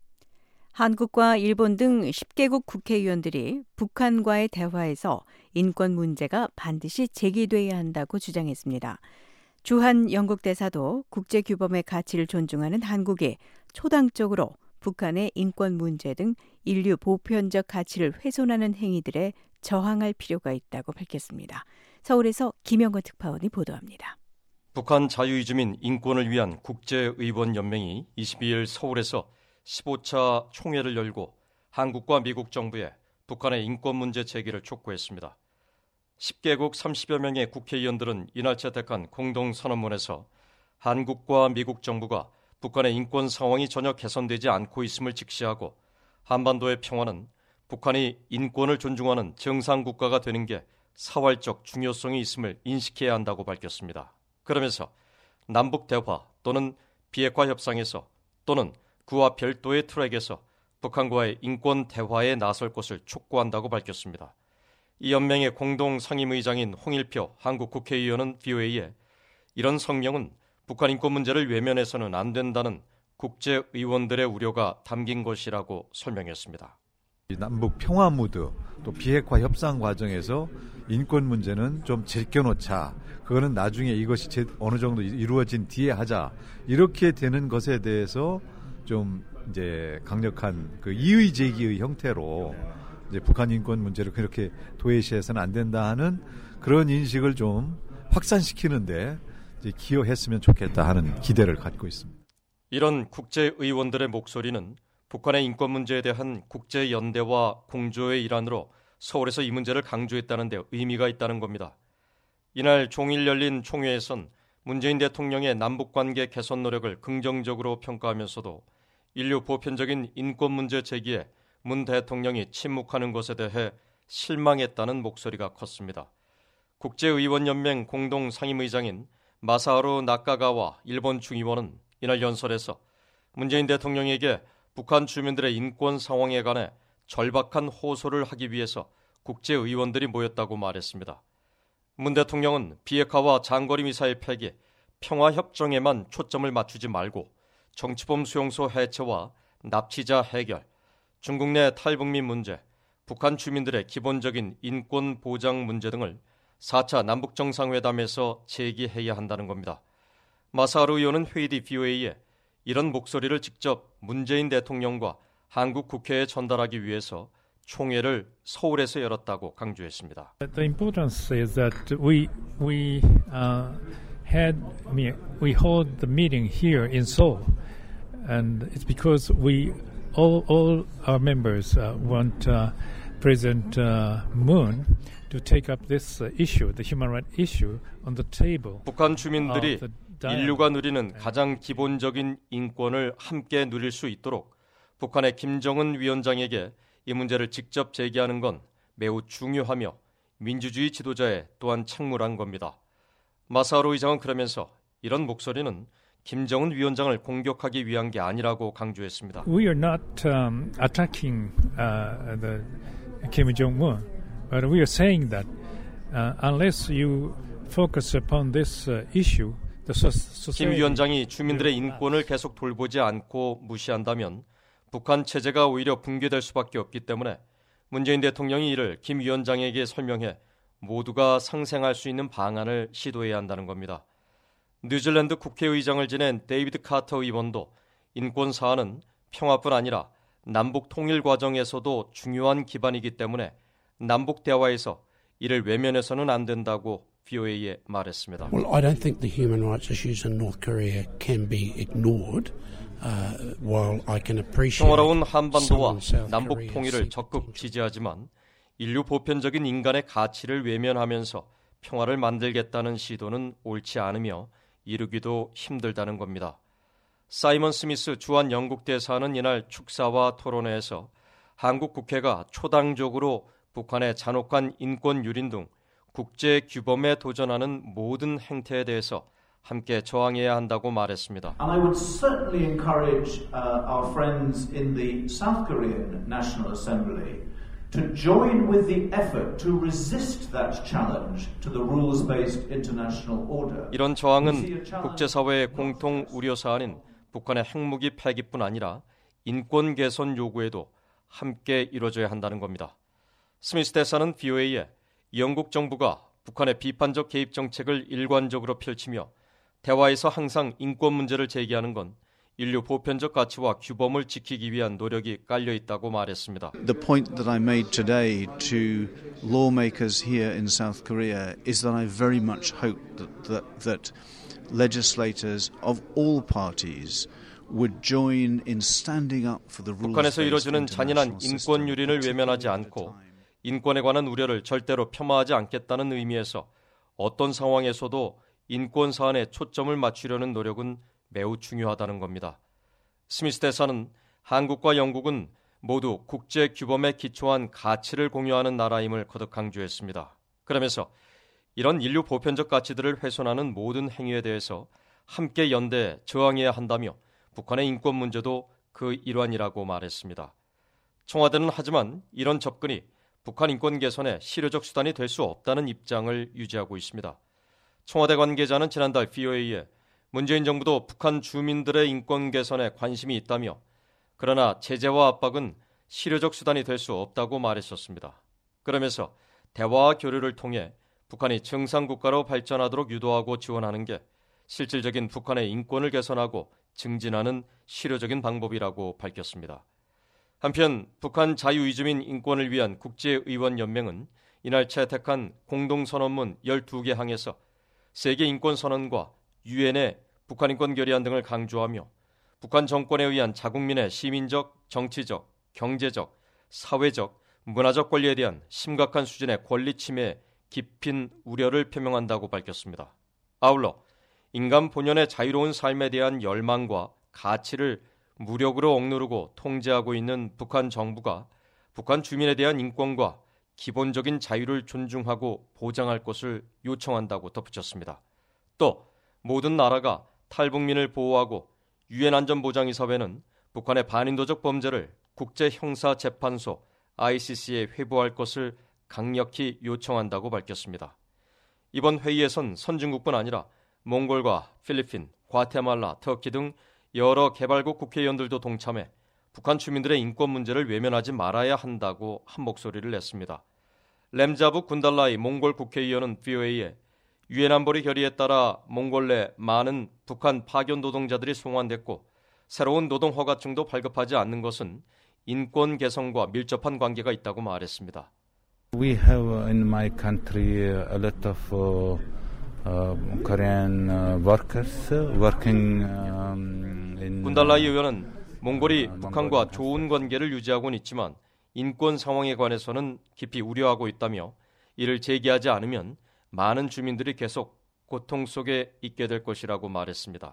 [SPEAKER 3] 한국과 일본 등 십 개국 국회의원들이 북한과의 대화에서 인권 문제가 반드시 제기돼야 한다고 주장했습니다. 주한 영국 대사도 국제규범의 가치를 존중하는 한국이 초당적으로 북한의 인권 문제 등 인류 보편적 가치를 훼손하는 행위들에 저항할 필요가 있다고 밝혔습니다. 서울에서 김영건 특파원이 보도합니다.
[SPEAKER 10] 북한 자유이주민 인권을 위한 국제의원연맹이 이십이일 서울에서 십오 차 총회를 열고 한국과 미국 정부에 북한의 인권 문제 제기를 촉구했습니다. 십 개국 삼십여 명의 국회의원들은 이날 채택한 공동선언문에서 한국과 미국 정부가 북한의 인권 상황이 전혀 개선되지 않고 있음을 직시하고 한반도의 평화는 북한이 인권을 존중하는 정상국가가 되는 게 사활적 중요성이 있음을 인식해야 한다고 밝혔습니다. 그러면서 남북 대화 또는 비핵화 협상에서 또는 그와 별도의 트랙에서 북한과의 인권 대화에 나설 것을 촉구한다고 밝혔습니다. 이 연맹의 공동 상임의장인 홍일표 한국 국회의원은 브이오에이에 이런 성명은 북한 인권 문제를 외면해서는 안 된다는 국제의원들의 우려가 담긴 것이라고 설명했습니다.
[SPEAKER 11] 남북 평화 무드 또 비핵화 협상 과정에서 인권 문제는 좀 제껴놓자. 그거는 나중에 이것이 어느 정도 이루어진 뒤에 하자. 이렇게 되는 것에 대해서 좀 이제 강력한 그 이의 제기의 형태로 이제 북한 인권 문제를 그렇게 도외시해서는 안 된다 하는 그런 인식을 좀 확산시키는데 이제 기여했으면 좋겠다 하는 기대를 갖고 있습니다.
[SPEAKER 10] 이런 국제의원들의 목소리는 북한의 인권 문제에 대한 국제연대와 공조의 일환으로 서울에서 이 문제를 강조했다는 데 의미가 있다는 겁니다. 이날 종일 열린 총회에선 문재인 대통령의 남북관계 개선 노력을 긍정적으로 평가하면서도 인류 보편적인 인권 문제 제기에 문 대통령이 침묵하는 것에 대해 실망했다는 목소리가 컸습니다. 국제의원연맹 공동상임의장인 마사하루 나카가와 일본 중의원은 이날 연설에서 문재인 대통령에게 북한 주민들의 인권 상황에 관해 절박한 호소를 하기 위해서 국제의원들이 모였다고 말했습니다. 문 대통령은 비핵화와 장거리 미사일 폐기, 평화협정에만 초점을 맞추지 말고 정치범 수용소 해체와 납치자 해결, 중국 내 탈북민 문제, 북한 주민들의 기본적인 인권 보장 문제 등을 사 차 남북정상회담에서 제기해야 한다는 겁니다. 마사하루 의원은 회의 뒤 브이오에이에 이런 목소리를 직접 문재인 대통령과 한국 국회에 전달하기 위해서 총회를 서울에서 열었다고 강조했습니다.
[SPEAKER 12] The importance is that we we uh, had I mean we hold the meeting here in Seoul, and it's because we all all our members uh, want uh, President uh, Moon to take up this uh, issue, the human rights issue, on the table.
[SPEAKER 10] 북한 주민들이 인류가 누리는 가장 기본적인 인권을 함께 누릴 수 있도록 북한의 김정은 위원장에게 이 문제를 직접 제기하는 건 매우 중요하며 민주주의 지도자에 또한 책무란 겁니다. 마사하루 의장은 그러면서 이런 목소리는 김정은 위원장을 공격하기 위한 게 아니라고 강조했습니다.
[SPEAKER 12] We are not um, attacking uh, the Kim Jong-un, but we are saying that uh, unless you focus upon this uh, issue, the society.
[SPEAKER 10] 김 위원장이 주민들의 인권을 계속 돌보지 않고 무시한다면 북한 체제가 오히려 붕괴될 수밖에 없기 때문에 문재인 대통령이 이를 김 위원장에게 설명해 모두가 상생할 수 있는 방안을 시도해야 한다는 겁니다. 뉴질랜드 국회의장을 지낸 데이비드 카터 의원도 인권 사안은 평화뿐 아니라 남북 통일 과정에서도 중요한 기반이기 때문에 남북 대화에서 이를 외면해서는 안 된다고 브이오에이에 말했습니다.
[SPEAKER 13] Well, I don't think the human rights issues in North Korea can be ignored. Uh, while I can appreciate
[SPEAKER 10] 평화로운 한반도와 남북 통일을 적극 지지하지만 인류 보편적인 인간의 가치를 외면하면서 평화를 만들겠다는 시도는 옳지 않으며 이루기도 힘들다는 겁니다. 사이먼 스미스 주한 영국 대사는 이날 축사와 토론회에서 한국 국회가 초당적으로 북한의 잔혹한 인권 유린 등 국제 규범에 도전하는 모든 행태에 대해서 함께 저항해야 한다고 말했습니다.
[SPEAKER 14] And I would certainly encourage uh, our friends in the South Korean National Assembly to join with the effort to resist that challenge to the rules-based international order.
[SPEAKER 10] 이런 저항은 국제사회의 공통 우려 사안인 북한의 핵무기 폐기뿐 아니라 인권 개선 요구에도 함께 이루어져야 한다는 겁니다. 스미스 대사는 브이오에이에 영국 정부가 북한의 비판적 개입 정책을 일관적으로 펼치며 대화에서 항상 인권 문제를 제기하는 건 인류 보편적 가치와 규범을 지키기 위한 노력이 깔려 있다고 말했습니다.
[SPEAKER 15] The point that I made today to lawmakers here in South Korea is that I very much hope that that, that legislators of all parties would join in standing up for the rules.
[SPEAKER 10] 북한에서 이루어지는 잔인한 인권 유린을 외면하지 않고 인권에 관한 우려를 절대로 폄하하지 않겠다는 의미에서 어떤 상황에서도 인권 사안에 초점을 맞추려는 노력은 매우 중요하다는 겁니다. 스미스 대사는 한국과 영국은 모두 국제 규범에 기초한 가치를 공유하는 나라임을 거듭 강조했습니다. 그러면서 이런 인류 보편적 가치들을 훼손하는 모든 행위에 대해서 함께 연대해 저항해야 한다며 북한의 인권 문제도 그 일환이라고 말했습니다. 청와대는 하지만 이런 접근이 북한 인권 개선의 실효적 수단이 될 수 없다는 입장을 유지하고 있습니다. 청와대 관계자는 지난달 브이오에이에 문재인 정부도 북한 주민들의 인권 개선에 관심이 있다며 그러나 제재와 압박은 실효적 수단이 될 수 없다고 말했었습니다. 그러면서 대화와 교류를 통해 북한이 정상국가로 발전하도록 유도하고 지원하는 게 실질적인 북한의 인권을 개선하고 증진하는 실효적인 방법이라고 밝혔습니다. 한편 북한 자유이주민 인권을 위한 국제의원연맹은 이날 채택한 공동선언문 열두 개 항에서 세계인권선언과 유엔의 북한 인권 결의안 등을 강조하며 북한 정권에 의한 자국민의 시민적, 정치적, 경제적, 사회적, 문화적 권리에 대한 심각한 수준의 권리 침해에 깊은 우려를 표명한다고 밝혔습니다. 아울러 인간 본연의 자유로운 삶에 대한 열망과 가치를 무력으로 억누르고 통제하고 있는 북한 정부가 북한 주민에 대한 인권과 기본적인 자유를 존중하고 보장할 것을 요청한다고 덧붙였습니다. 또 모든 나라가 탈북민을 보호하고 유엔 안전보장이사회는 북한의 반인도적 범죄를 국제형사재판소 아이씨씨에 회부할 것을 강력히 요청한다고 밝혔습니다. 이번 회의에선 선진국뿐 아니라 몽골과 필리핀, 과테말라, 터키 등 여러 개발국 국회의원들도 동참해 북한 주민들의 인권 문제를 외면하지 말아야 한다고 한 목소리를 냈습니다. 램자브 군달라이 몽골 국회의원은 브이오에이에 유엔 안보리 결의에 따라 몽골 내 많은 북한 파견 노동자들이 송환됐고 새로운 노동 허가증도 발급하지 않는 것은 인권 개선과 밀접한 관계가 있다고 말했습니다.
[SPEAKER 16] We have in my country a lot of uh, uh, Korean uh, workers working um, in
[SPEAKER 10] 군달라이 의원은 몽골이 북한과 좋은 관계를 유지하고는 있지만 인권 상황에 관해서는 깊이 우려하고 있다며 이를 제기하지 않으면 많은 주민들이 계속 고통 속에 있게 될 것이라고 말했습니다.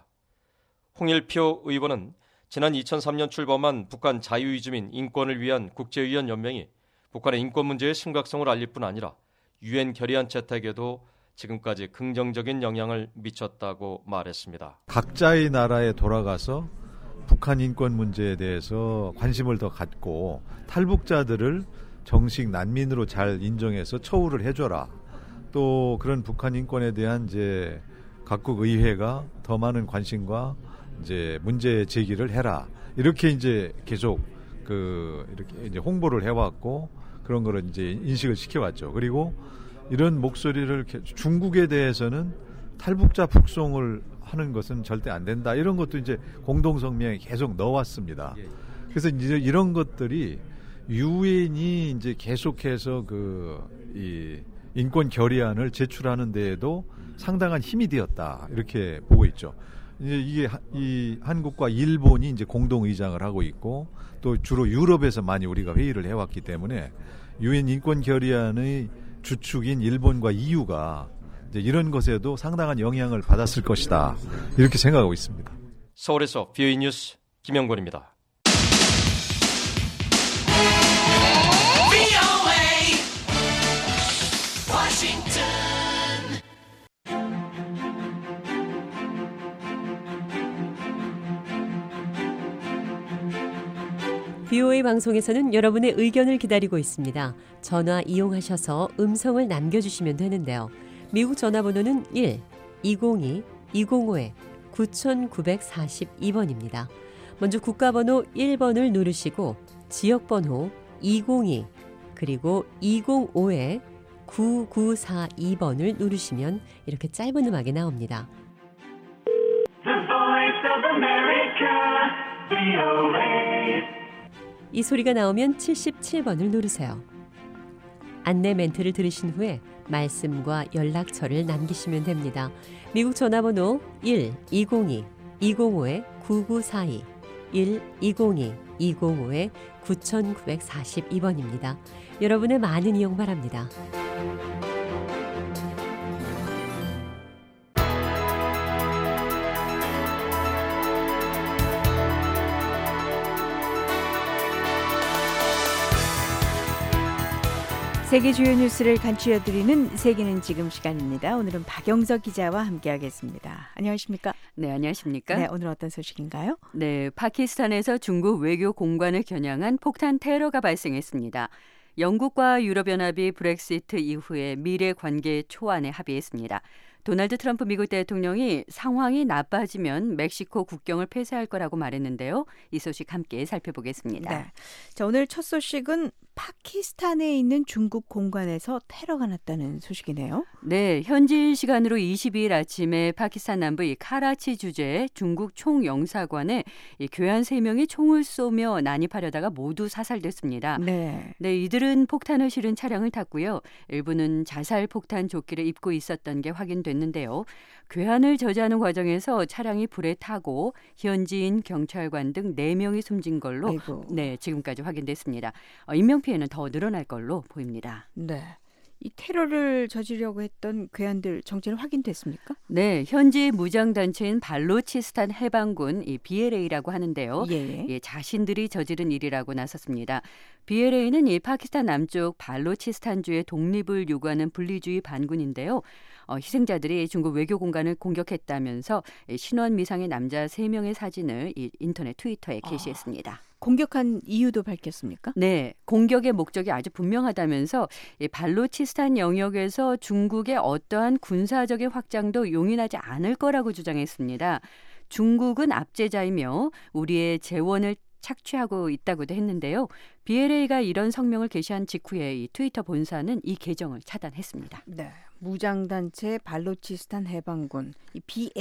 [SPEAKER 10] 홍일표 의원은 지난 이천삼 년 출범한 북한 자유이주민 인권을 위한 국제위원 연맹이 북한의 인권 문제의 심각성을 알릴 뿐 아니라 유엔 결의안 채택에도 지금까지 긍정적인 영향을 미쳤다고 말했습니다.
[SPEAKER 11] 각자의 나라에 돌아가서 북한 인권 문제에 대해서 관심을 더 갖고 탈북자들을 정식 난민으로 잘 인정해서 처우를 해줘라. 또 그런 북한 인권에 대한 이제 각국 의회가 더 많은 관심과 이제 문제 제기를 해라. 이렇게 이제 계속 그 이렇게 이제 홍보를 해왔고 그런 거를 이제 인식을 시켜왔죠. 그리고 이런 목소리를 중국에 대해서는 탈북자 북송을 하는 것은 절대 안 된다. 이런 것도 이제 공동성명에 계속 넣어왔습니다. 그래서 이제 이런 것들이 유엔이 이제 계속해서 그 이 인권 결의안을 제출하는 데에도 상당한 힘이 되었다. 이렇게 보고 있죠. 이제 이게 이 한국과 일본이 이제 공동 의장을 하고 있고 또 주로 유럽에서 많이 우리가 회의를 해왔기 때문에 유엔 인권 결의안의 주축인 일본과 이유가 이제 이런 것에도 상당한 영향을 받았을 것이다. 이렇게 생각하고 있습니다.
[SPEAKER 10] 서울에서 브이오에이 뉴스 김영권입니다.
[SPEAKER 17] 브이오에이 방송에서는 여러분의 의견을 기다리고 있습니다. 전화 이용하셔서 음성을 남겨주시면 되는데요. 미국 전화번호는 일 이공이 이공오 구구사이 번입니다. 먼저 국가번호 일 번을 누르시고 지역번호 이공이 그리고 이공오 구구사이 번을 누르시면 이렇게 짧은 음악이 나옵니다.
[SPEAKER 18] The Voice of America, 브이오에이.
[SPEAKER 17] 이 소리가 나오면 칠십칠 번을 누르세요. 안내 멘트를 들으신 후에 말씀과 연락처를 남기시면 됩니다. 미국 전화번호 일 이공이 이공오 구구사이 일 이공이 이공오 구구사이 번입니다. 여러분의 많은 이용 바랍니다.
[SPEAKER 3] 세계 주요 뉴스를 간추려드리는 세계는 지금 시간입니다. 오늘은 박영석 기자와 함께하겠습니다. 안녕하십니까?
[SPEAKER 19] 네, 안녕하십니까?
[SPEAKER 3] 네, 오늘 어떤 소식인가요?
[SPEAKER 19] 네, 파키스탄에서 중국 외교 공관을 겨냥한 폭탄 테러가 발생했습니다. 영국과 유럽연합이 브렉시트 이후에 미래 관계 초안에 합의했습니다. 도널드 트럼프 미국 대통령이 상황이 나빠지면 멕시코 국경을 폐쇄할 거라고 말했는데요. 이 소식 함께 살펴보겠습니다.
[SPEAKER 3] 네. 자, 오늘 첫 소식은 파키스탄에 있는 중국 공관에서 테러가 났다는 소식이네요.
[SPEAKER 19] 네, 현지 시간으로 이십이일 아침에 파키스탄 남부 이 카라치 주재 중국 총영사관에 이 교환 세 명이 총을 쏘며 난입하려다가 모두 사살됐습니다.
[SPEAKER 3] 네.
[SPEAKER 19] 네, 이들은 폭탄을 실은 차량을 탔고요. 일부는 자살 폭탄 조끼를 입고 있었던 게 확인됐는데요. 괴한을 저지하는 과정에서 차량이 불에 타고 현지인, 경찰관 등 네 명이 숨진 걸로
[SPEAKER 3] 아이고.
[SPEAKER 19] 네, 지금까지 확인됐습니다. 어, 인명 피해는 더 늘어날 걸로 보입니다.
[SPEAKER 3] 네. 이 테러를 저지르려고 했던 괴한들 정체는 확인됐습니까?
[SPEAKER 19] 네, 현지 무장단체인 발로치스탄 해방군 이 비엘에이라고 하는데요.
[SPEAKER 3] 예.
[SPEAKER 19] 예, 자신들이 저지른 일이라고 나섰습니다. 비엘에이는 이 파키스탄 남쪽 발로치스탄주의 독립을 요구하는 분리주의 반군인데요. 어, 희생자들이 중국 외교 공간을 공격했다면서 신원 미상의 남자 세 명의 사진을 이 인터넷 트위터에 게시했습니다.
[SPEAKER 3] 아, 공격한 이유도 밝혔습니까?
[SPEAKER 19] 네, 공격의 목적이 아주 분명하다면서 이 발로치스탄 영역에서 중국의 어떠한 군사적인 확장도 용인하지 않을 거라고 주장했습니다. 중국은 압제자이며 우리의 재원을 착취하고 있다고도 했는데요. 비엘에이가 이런 성명을 게시한 직후에 이 트위터 본사는 이 계정을 차단했습니다.
[SPEAKER 3] 네, 무장단체 발로치스탄 해방군, 이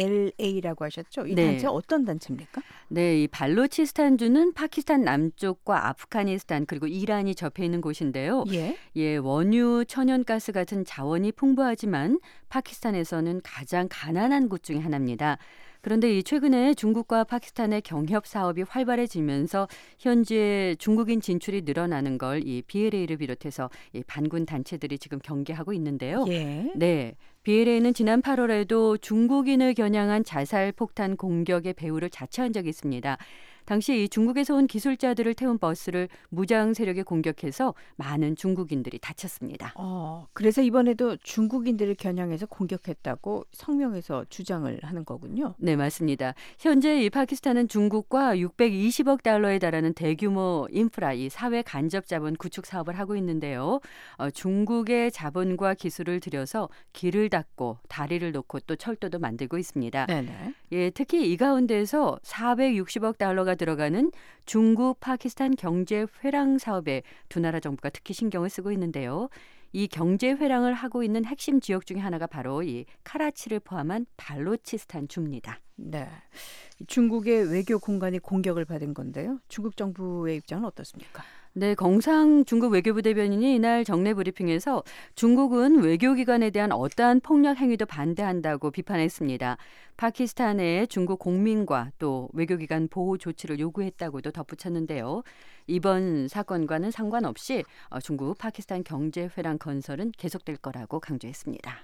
[SPEAKER 3] 비엘에이라고 하셨죠? 이
[SPEAKER 19] 네.
[SPEAKER 3] 단체 어떤 단체입니까?
[SPEAKER 19] 네, 이 발로치스탄주는 파키스탄 남쪽과 아프가니스탄 그리고 이란이 접해 있는 곳인데요.
[SPEAKER 3] 예.
[SPEAKER 19] 예, 원유, 천연가스 같은 자원이 풍부하지만 파키스탄에서는 가장 가난한 곳 중에 하나입니다. 그런데 이 최근에 중국과 파키스탄의 경협 사업이 활발해지면서 현재 중국인 진출이 늘어나는 걸 이 비엘에이를 비롯해서 이 반군 단체들이 지금 경계하고 있는데요.
[SPEAKER 3] 예.
[SPEAKER 19] 네, 비엘에이는 지난 팔월에도 중국인을 겨냥한 자살 폭탄 공격의 배후를 자처한 적이 있습니다. 당시 이 중국에서 온 기술자들을 태운 버스를 무장 세력이 공격해서 많은 중국인들이 다쳤습니다.
[SPEAKER 3] 어, 그래서 이번에도 중국인들을 겨냥해서 공격했다고 성명에서 주장을 하는 거군요.
[SPEAKER 19] 네, 맞습니다. 현재 이 파키스탄은 중국과 육백이십억 달러에 달하는 대규모 인프라, 이 사회 간접 자본 구축 사업을 하고 있는데요. 어, 중국의 자본과 기술을 들여서 길을 닦고 다리를 놓고 또 철도도 만들고 있습니다.
[SPEAKER 3] 네네.
[SPEAKER 19] 예, 특히 이 가운데서 사백육십억 달러가 들어가는 중국 파키스탄 경제 회랑 사업에 두 나라 정부가 특히 신경을 쓰고 있는데요. 이 경제 회랑을 하고 있는 핵심 지역 중에 하나가 바로 이 카라치를 포함한 발로치스탄 주입니다.
[SPEAKER 3] 네, 중국의 외교 공간이 공격을 받은 건데요. 중국 정부의 입장은 어떻습니까?
[SPEAKER 19] 네, 경상 중국 외교부 대변인이 이날 정례 브리핑에서 중국은 외교기관에 대한 어떠한 폭력 행위도 반대한다고 비판했습니다. 파키스탄의 중국 공민과 또 외교기관 보호 조치를 요구했다고도 덧붙였는데요. 이번 사건과는 상관없이 중국 파키스탄 경제회랑 건설은 계속될 거라고 강조했습니다.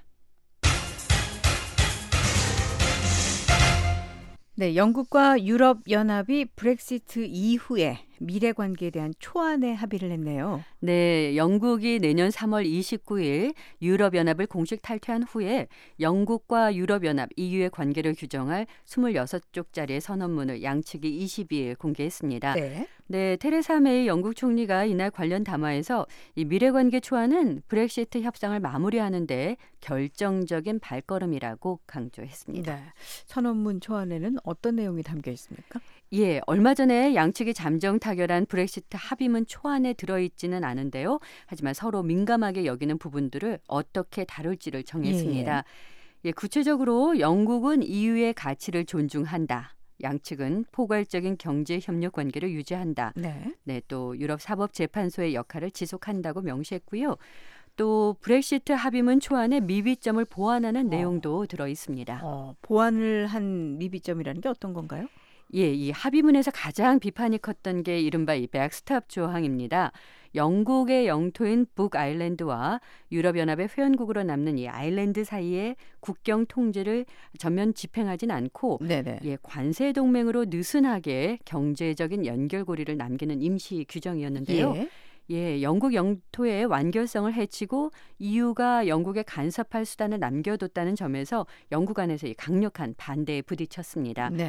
[SPEAKER 3] 네, 영국과 유럽연합이 브렉시트 이후에 미래 관계에 대한 초안에 합의를 했네요.
[SPEAKER 19] 네, 영국이 내년 삼월 이십구일 유럽연합을 공식 탈퇴한 후에 영국과 유럽연합 이유의 관계를 규정할 스물여섯 쪽짜리의 선언문을 양측이 이십이일 공개했습니다.
[SPEAKER 3] 네.
[SPEAKER 19] 네, 테레사 메이 영국 총리가 이날 관련 담화에서 이 미래관계 초안은 브렉시트 협상을 마무리하는 데 결정적인 발걸음이라고 강조했습니다.
[SPEAKER 3] 네, 선언문 초안에는 어떤 내용이 담겨 있습니까?
[SPEAKER 19] 예, 얼마 전에 양측이 잠정 타결한 브렉시트 합의문 초안에 들어있지는 않은데요. 하지만 서로 민감하게 여기는 부분들을 어떻게 다룰지를 정했습니다. 예. 예, 구체적으로 영국은 이유의 가치를 존중한다. 양측은 포괄적인 경제 협력 관계를 유지한다.
[SPEAKER 3] 네.
[SPEAKER 19] 네, 또 유럽 사법재판소의 역할을 지속한다고 명시했고요. 또 브렉시트 합의문 초안에 미비점을 보완하는 어. 내용도 들어 있습니다.
[SPEAKER 3] 어, 보완을 한 미비점이라는 게 어떤 건가요?
[SPEAKER 19] 예, 이 합의문에서 가장 비판이 컸던 게 이른바 이 백스톱 조항입니다. 영국의 영토인 북아일랜드와 유럽연합의 회원국으로 남는 이 아일랜드 사이의 국경 통제를 전면 집행하진 않고
[SPEAKER 3] 네네.
[SPEAKER 19] 예, 관세 동맹으로 느슨하게 경제적인 연결고리를 남기는 임시 규정이었는데요.
[SPEAKER 3] 예.
[SPEAKER 19] 예, 영국 영토의 완결성을 해치고 이유가 영국에 간섭할 수단을 남겨뒀다는 점에서 영국 안에서 강력한 반대에 부딪혔습니다.
[SPEAKER 3] 네.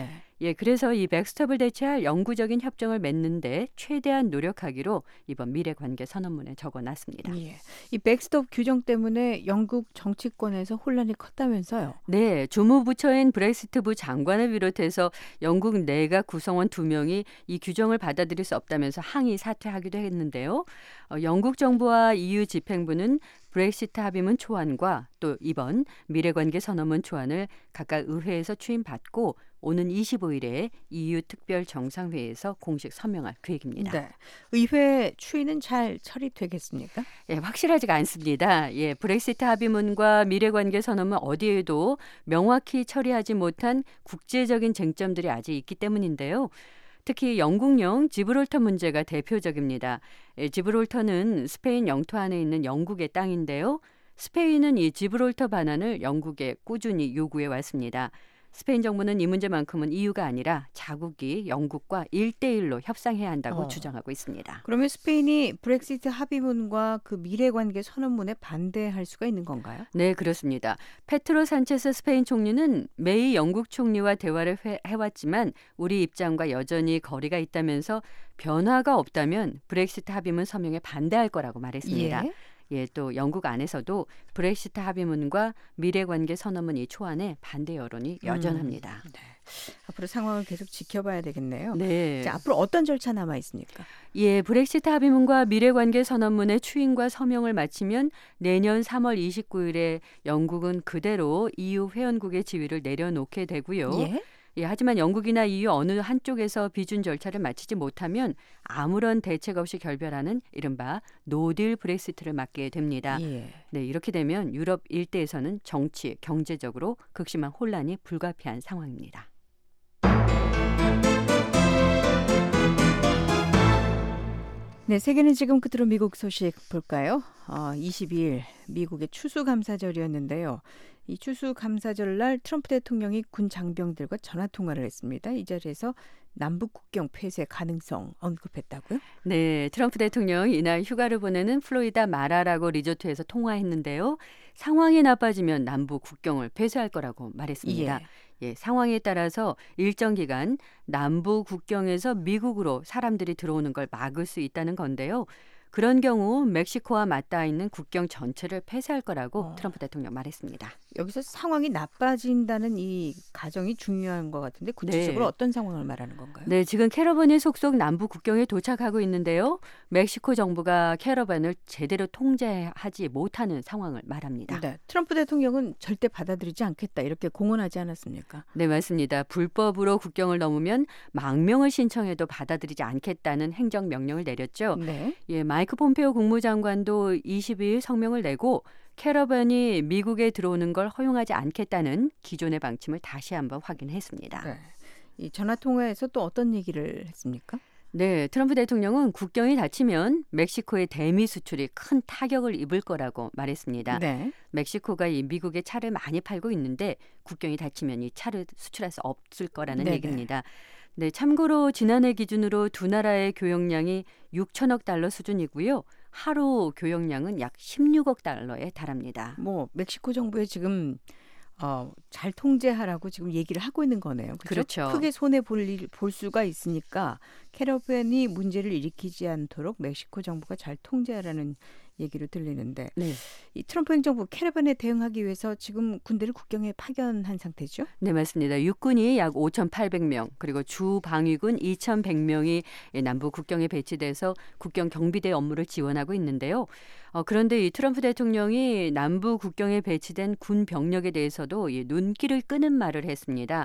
[SPEAKER 19] 예, 그래서 이 백스톱을 대체할 영구적인 협정을 맺는데 최대한 노력하기로 이번 미래 관계 선언문에 적어놨습니다.
[SPEAKER 3] 예. 이 백스톱 규정 때문에 영국 정치권에서 혼란이 컸다면서요?
[SPEAKER 19] 네, 주무부처인 브렉시트부 장관을 비롯해서 영국 내각 구성원 두 명이 이 규정을 받아들일 수 없다면서 항의 사퇴하기도 했는데요. 어, 영국 정부와 이유 집행부는 브렉시트 합의문 초안과 또 이번 미래관계 선언문 초안을 각각 의회에서 추인받고 오는 이십오일에 이유 특별 정상회의에서 공식 서명할 계획입니다.
[SPEAKER 3] 네. 의회 추인은 잘 처리되겠습니까?
[SPEAKER 19] 예, 확실하지가 않습니다. 예, 브렉시트 합의문과 미래관계 선언문 어디에도 명확히 처리하지 못한 국제적인 쟁점들이 아직 있기 때문인데요. 특히 영국령 지브롤터 문제가 대표적입니다. 예, 지브롤터는 스페인 영토 안에 있는 영국의 땅인데요. 스페인은 이 지브롤터 반환을 영국에 꾸준히 요구해 왔습니다. 스페인 정부는 이 문제만큼은 이유가 아니라 자국이 영국과 일대일로 협상해야 한다고
[SPEAKER 3] 어.
[SPEAKER 19] 주장하고 있습니다.
[SPEAKER 3] 그러면 스페인이 브렉시트 합의문과 그 미래관계 선언문에 반대할 수가 있는 건가요?
[SPEAKER 19] 네, 그렇습니다. 페트로 산체스 스페인 총리는 메이 영국 총리와 대화를 해, 해왔지만 우리 입장과 여전히 거리가 있다면서 변화가 없다면 브렉시트 합의문 서명에 반대할 거라고 말했습니다.
[SPEAKER 3] 예.
[SPEAKER 19] 예, 또 영국 안에서도 브렉시트 합의문과 미래관계 선언문 이 초안에 반대 여론이 여전합니다.
[SPEAKER 3] 음, 네. 앞으로 상황을 계속 지켜봐야 되겠네요.
[SPEAKER 19] 네.
[SPEAKER 3] 자, 앞으로 어떤 절차 남아 있습니까?
[SPEAKER 19] 예, 브렉시트 합의문과 미래관계 선언문의 추인과 서명을 마치면 내년 삼월 이십구일에 영국은 그대로 이유 회원국의 지위를 내려놓게 되고요.
[SPEAKER 3] 예?
[SPEAKER 19] 예, 하지만 영국이나 이유 어느 한쪽에서 비준 절차를 마치지 못하면 아무런 대책 없이 결별하는 이른바 노딜 브렉시트를 맞게 됩니다.
[SPEAKER 3] 예.
[SPEAKER 19] 네, 이렇게 되면 유럽 일대에서는 정치, 경제적으로 극심한 혼란이 불가피한 상황입니다.
[SPEAKER 3] 네, 세계는 지금 끝으로 미국 소식 볼까요? 어, 이십이일 미국의 추수감사절이었는데요. 이 추수감사절 날 트럼프 대통령이 군 장병들과 전화통화를 했습니다. 이 자리에서 남북 국경 폐쇄 가능성 언급했다고요?
[SPEAKER 19] 네, 트럼프 대통령 이날 휴가를 보내는 플로리다 마라라고 리조트에서 통화했는데요. 상황이 나빠지면 남북 국경을 폐쇄할 거라고 말했습니다.
[SPEAKER 3] 예.
[SPEAKER 19] 예, 상황에 따라서 일정 기간 남북 국경에서 미국으로 사람들이 들어오는 걸 막을 수 있다는 건데요. 그런 경우 멕시코와 맞닿아 있는 국경 전체를 폐쇄할 거라고
[SPEAKER 3] 어.
[SPEAKER 19] 트럼프 대통령 말했습니다.
[SPEAKER 3] 여기서 상황이 나빠진다는 이 가정이 중요한 것 같은데 구체적으로
[SPEAKER 19] 네.
[SPEAKER 3] 어떤 상황을 말하는 건가요?
[SPEAKER 19] 네, 지금 캐러반이 속속 남북 국경에 도착하고 있는데요. 멕시코 정부가 캐러반을 제대로 통제하지 못하는 상황을 말합니다.
[SPEAKER 3] 네, 트럼프 대통령은 절대 받아들이지 않겠다 이렇게 공언하지 않았습니까?
[SPEAKER 19] 네, 맞습니다. 불법으로 국경을 넘으면 망명을 신청해도 받아들이지 않겠다는 행정명령을 내렸죠.
[SPEAKER 3] 네.
[SPEAKER 19] 예, 마이크 폼페오 국무장관도 이십이일 성명을 내고 캐러반이 미국에 들어오는 걸 허용하지 않겠다는 기존의 방침을 다시 한번 확인했습니다.
[SPEAKER 3] 네. 이 전화 통화에서 또 어떤 얘기를 했습니까?
[SPEAKER 19] 네, 트럼프 대통령은 국경이 닫히면 멕시코의 대미 수출이 큰 타격을 입을 거라고 말했습니다.
[SPEAKER 3] 네.
[SPEAKER 19] 멕시코가 이 미국에 차를 많이 팔고 있는데 국경이 닫히면 이 차를 수출할 수 없을 거라는
[SPEAKER 3] 네네.
[SPEAKER 19] 얘기입니다. 네, 참고로 지난해 기준으로 두 나라의 교역량이 육천억 달러 수준이고요. 하루 교역량은 약 십육억 달러에 달합니다.
[SPEAKER 3] 뭐 멕시코 정부에 지금 어, 잘 통제하라고 지금 얘기를 하고 있는 거네요. 그렇죠?
[SPEAKER 19] 그렇죠.
[SPEAKER 3] 크게 손해 볼, 일, 볼 수가 있으니까 캐러밴이 문제를 일으키지 않도록 멕시코 정부가 잘 통제하라는 얘기로 들리는데
[SPEAKER 19] 네.
[SPEAKER 3] 이 트럼프 행정부 캐러밴에 대응하기 위해서 지금 군대를 국경에 파견한 상태죠?
[SPEAKER 19] 네, 맞습니다. 육군이 약 오천팔백 명 그리고 주방위군 이천백 명이 남북 국경에 배치돼서 국경 경비대 업무를 지원하고 있는데요. 어, 그런데 이 트럼프 대통령이 남북 국경에 배치된 군 병력에 대해서도 이 눈길을 끄는 말을 했습니다.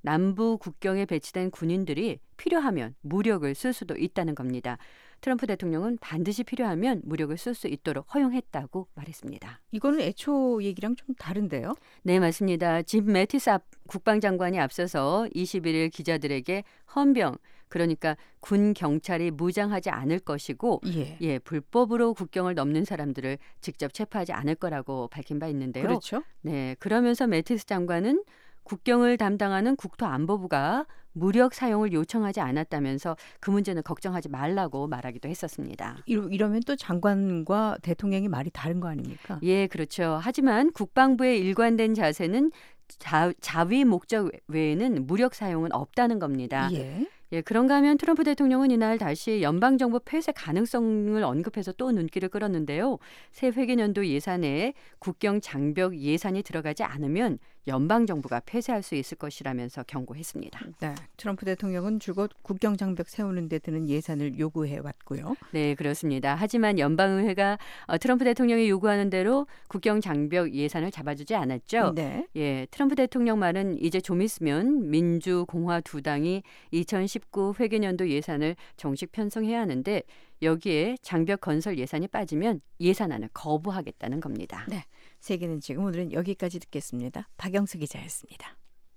[SPEAKER 19] 남북 국경에 배치된 군인들이 필요하면 무력을 쓸 수도 있다는 겁니다. 트럼프 대통령은 반드시 필요하면 무력을 쓸 수 있도록 허용했다고 말했습니다.
[SPEAKER 3] 이거는 애초 얘기랑 좀 다른데요?
[SPEAKER 19] 네, 맞습니다. 짐 매티스 국방장관이 앞서서 이십일일 기자들에게 헌병, 그러니까 군 경찰이 무장하지 않을 것이고
[SPEAKER 3] 예.
[SPEAKER 19] 예, 불법으로 국경을 넘는 사람들을 직접 체포하지 않을 거라고 밝힌 바 있는데요.
[SPEAKER 3] 그렇죠.
[SPEAKER 19] 네, 그러면서 매티스 장관은 국경을 담당하는 국토안보부가 무력 사용을 요청하지 않았다면서 그 문제는 걱정하지 말라고 말하기도 했었습니다.
[SPEAKER 3] 이러, 이러면 또 장관과 대통령이 말이 다른 거 아닙니까?
[SPEAKER 19] 예, 그렇죠. 하지만 국방부의 일관된 자세는 자, 자위 목적 외에는 무력 사용은 없다는 겁니다.
[SPEAKER 3] 예.
[SPEAKER 19] 예, 그런가 하면 트럼프 대통령은 이날 다시 연방정부 폐쇄 가능성을 언급해서 또 눈길을 끌었는데요. 새 회계년도 예산에 국경 장벽 예산이 들어가지 않으면 연방정부가 폐쇄할 수 있을 것이라면서 경고했습니다.
[SPEAKER 3] 네, 트럼프 대통령은 줄곧 국경 장벽 세우는 데 드는 예산을 요구해 왔고요.
[SPEAKER 19] 네, 그렇습니다. 하지만 연방의회가 트럼프 대통령이 요구하는 대로 국경 장벽 예산을 잡아주지 않았죠.
[SPEAKER 3] 네.
[SPEAKER 19] 예, 트럼프 대통령 말은 이제 좀 있으면 민주, 공화 두 당이 이천십구 회계년도 예산을 정식 편성해야 하는데 여기에 장벽 건설 예산이 빠지면 예산안을 거부하겠다는 겁니다.
[SPEAKER 3] 네, 세계는 지금 오늘은 여기까지 듣겠습니다. 박영수 기자였습니다.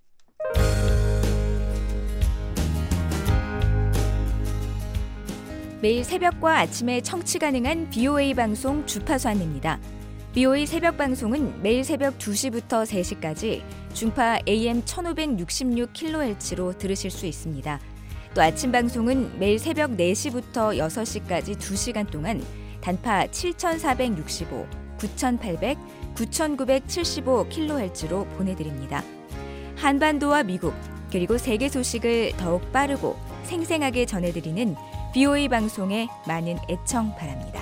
[SPEAKER 20] 매일 새벽과 아침에 청취 가능한 비오에이 방송 주파수 안내입니다. 비오에이 새벽 방송은 매일 새벽 두 시부터 세 시까지 중파 에이엠 천오백육십육 킬로헤르츠로 들으실 수 있습니다. 또 아침 방송은 매일 새벽 네 시부터 여섯 시까지 두 시간 동안 단파 칠천사백육십오, 구천팔백, 구천구백칠십오 킬로헤르츠로 보내드립니다. 한반도와 미국 그리고 세계 소식을 더욱 빠르고 생생하게 전해드리는 비오에이 방송에 많은 애청 바랍니다.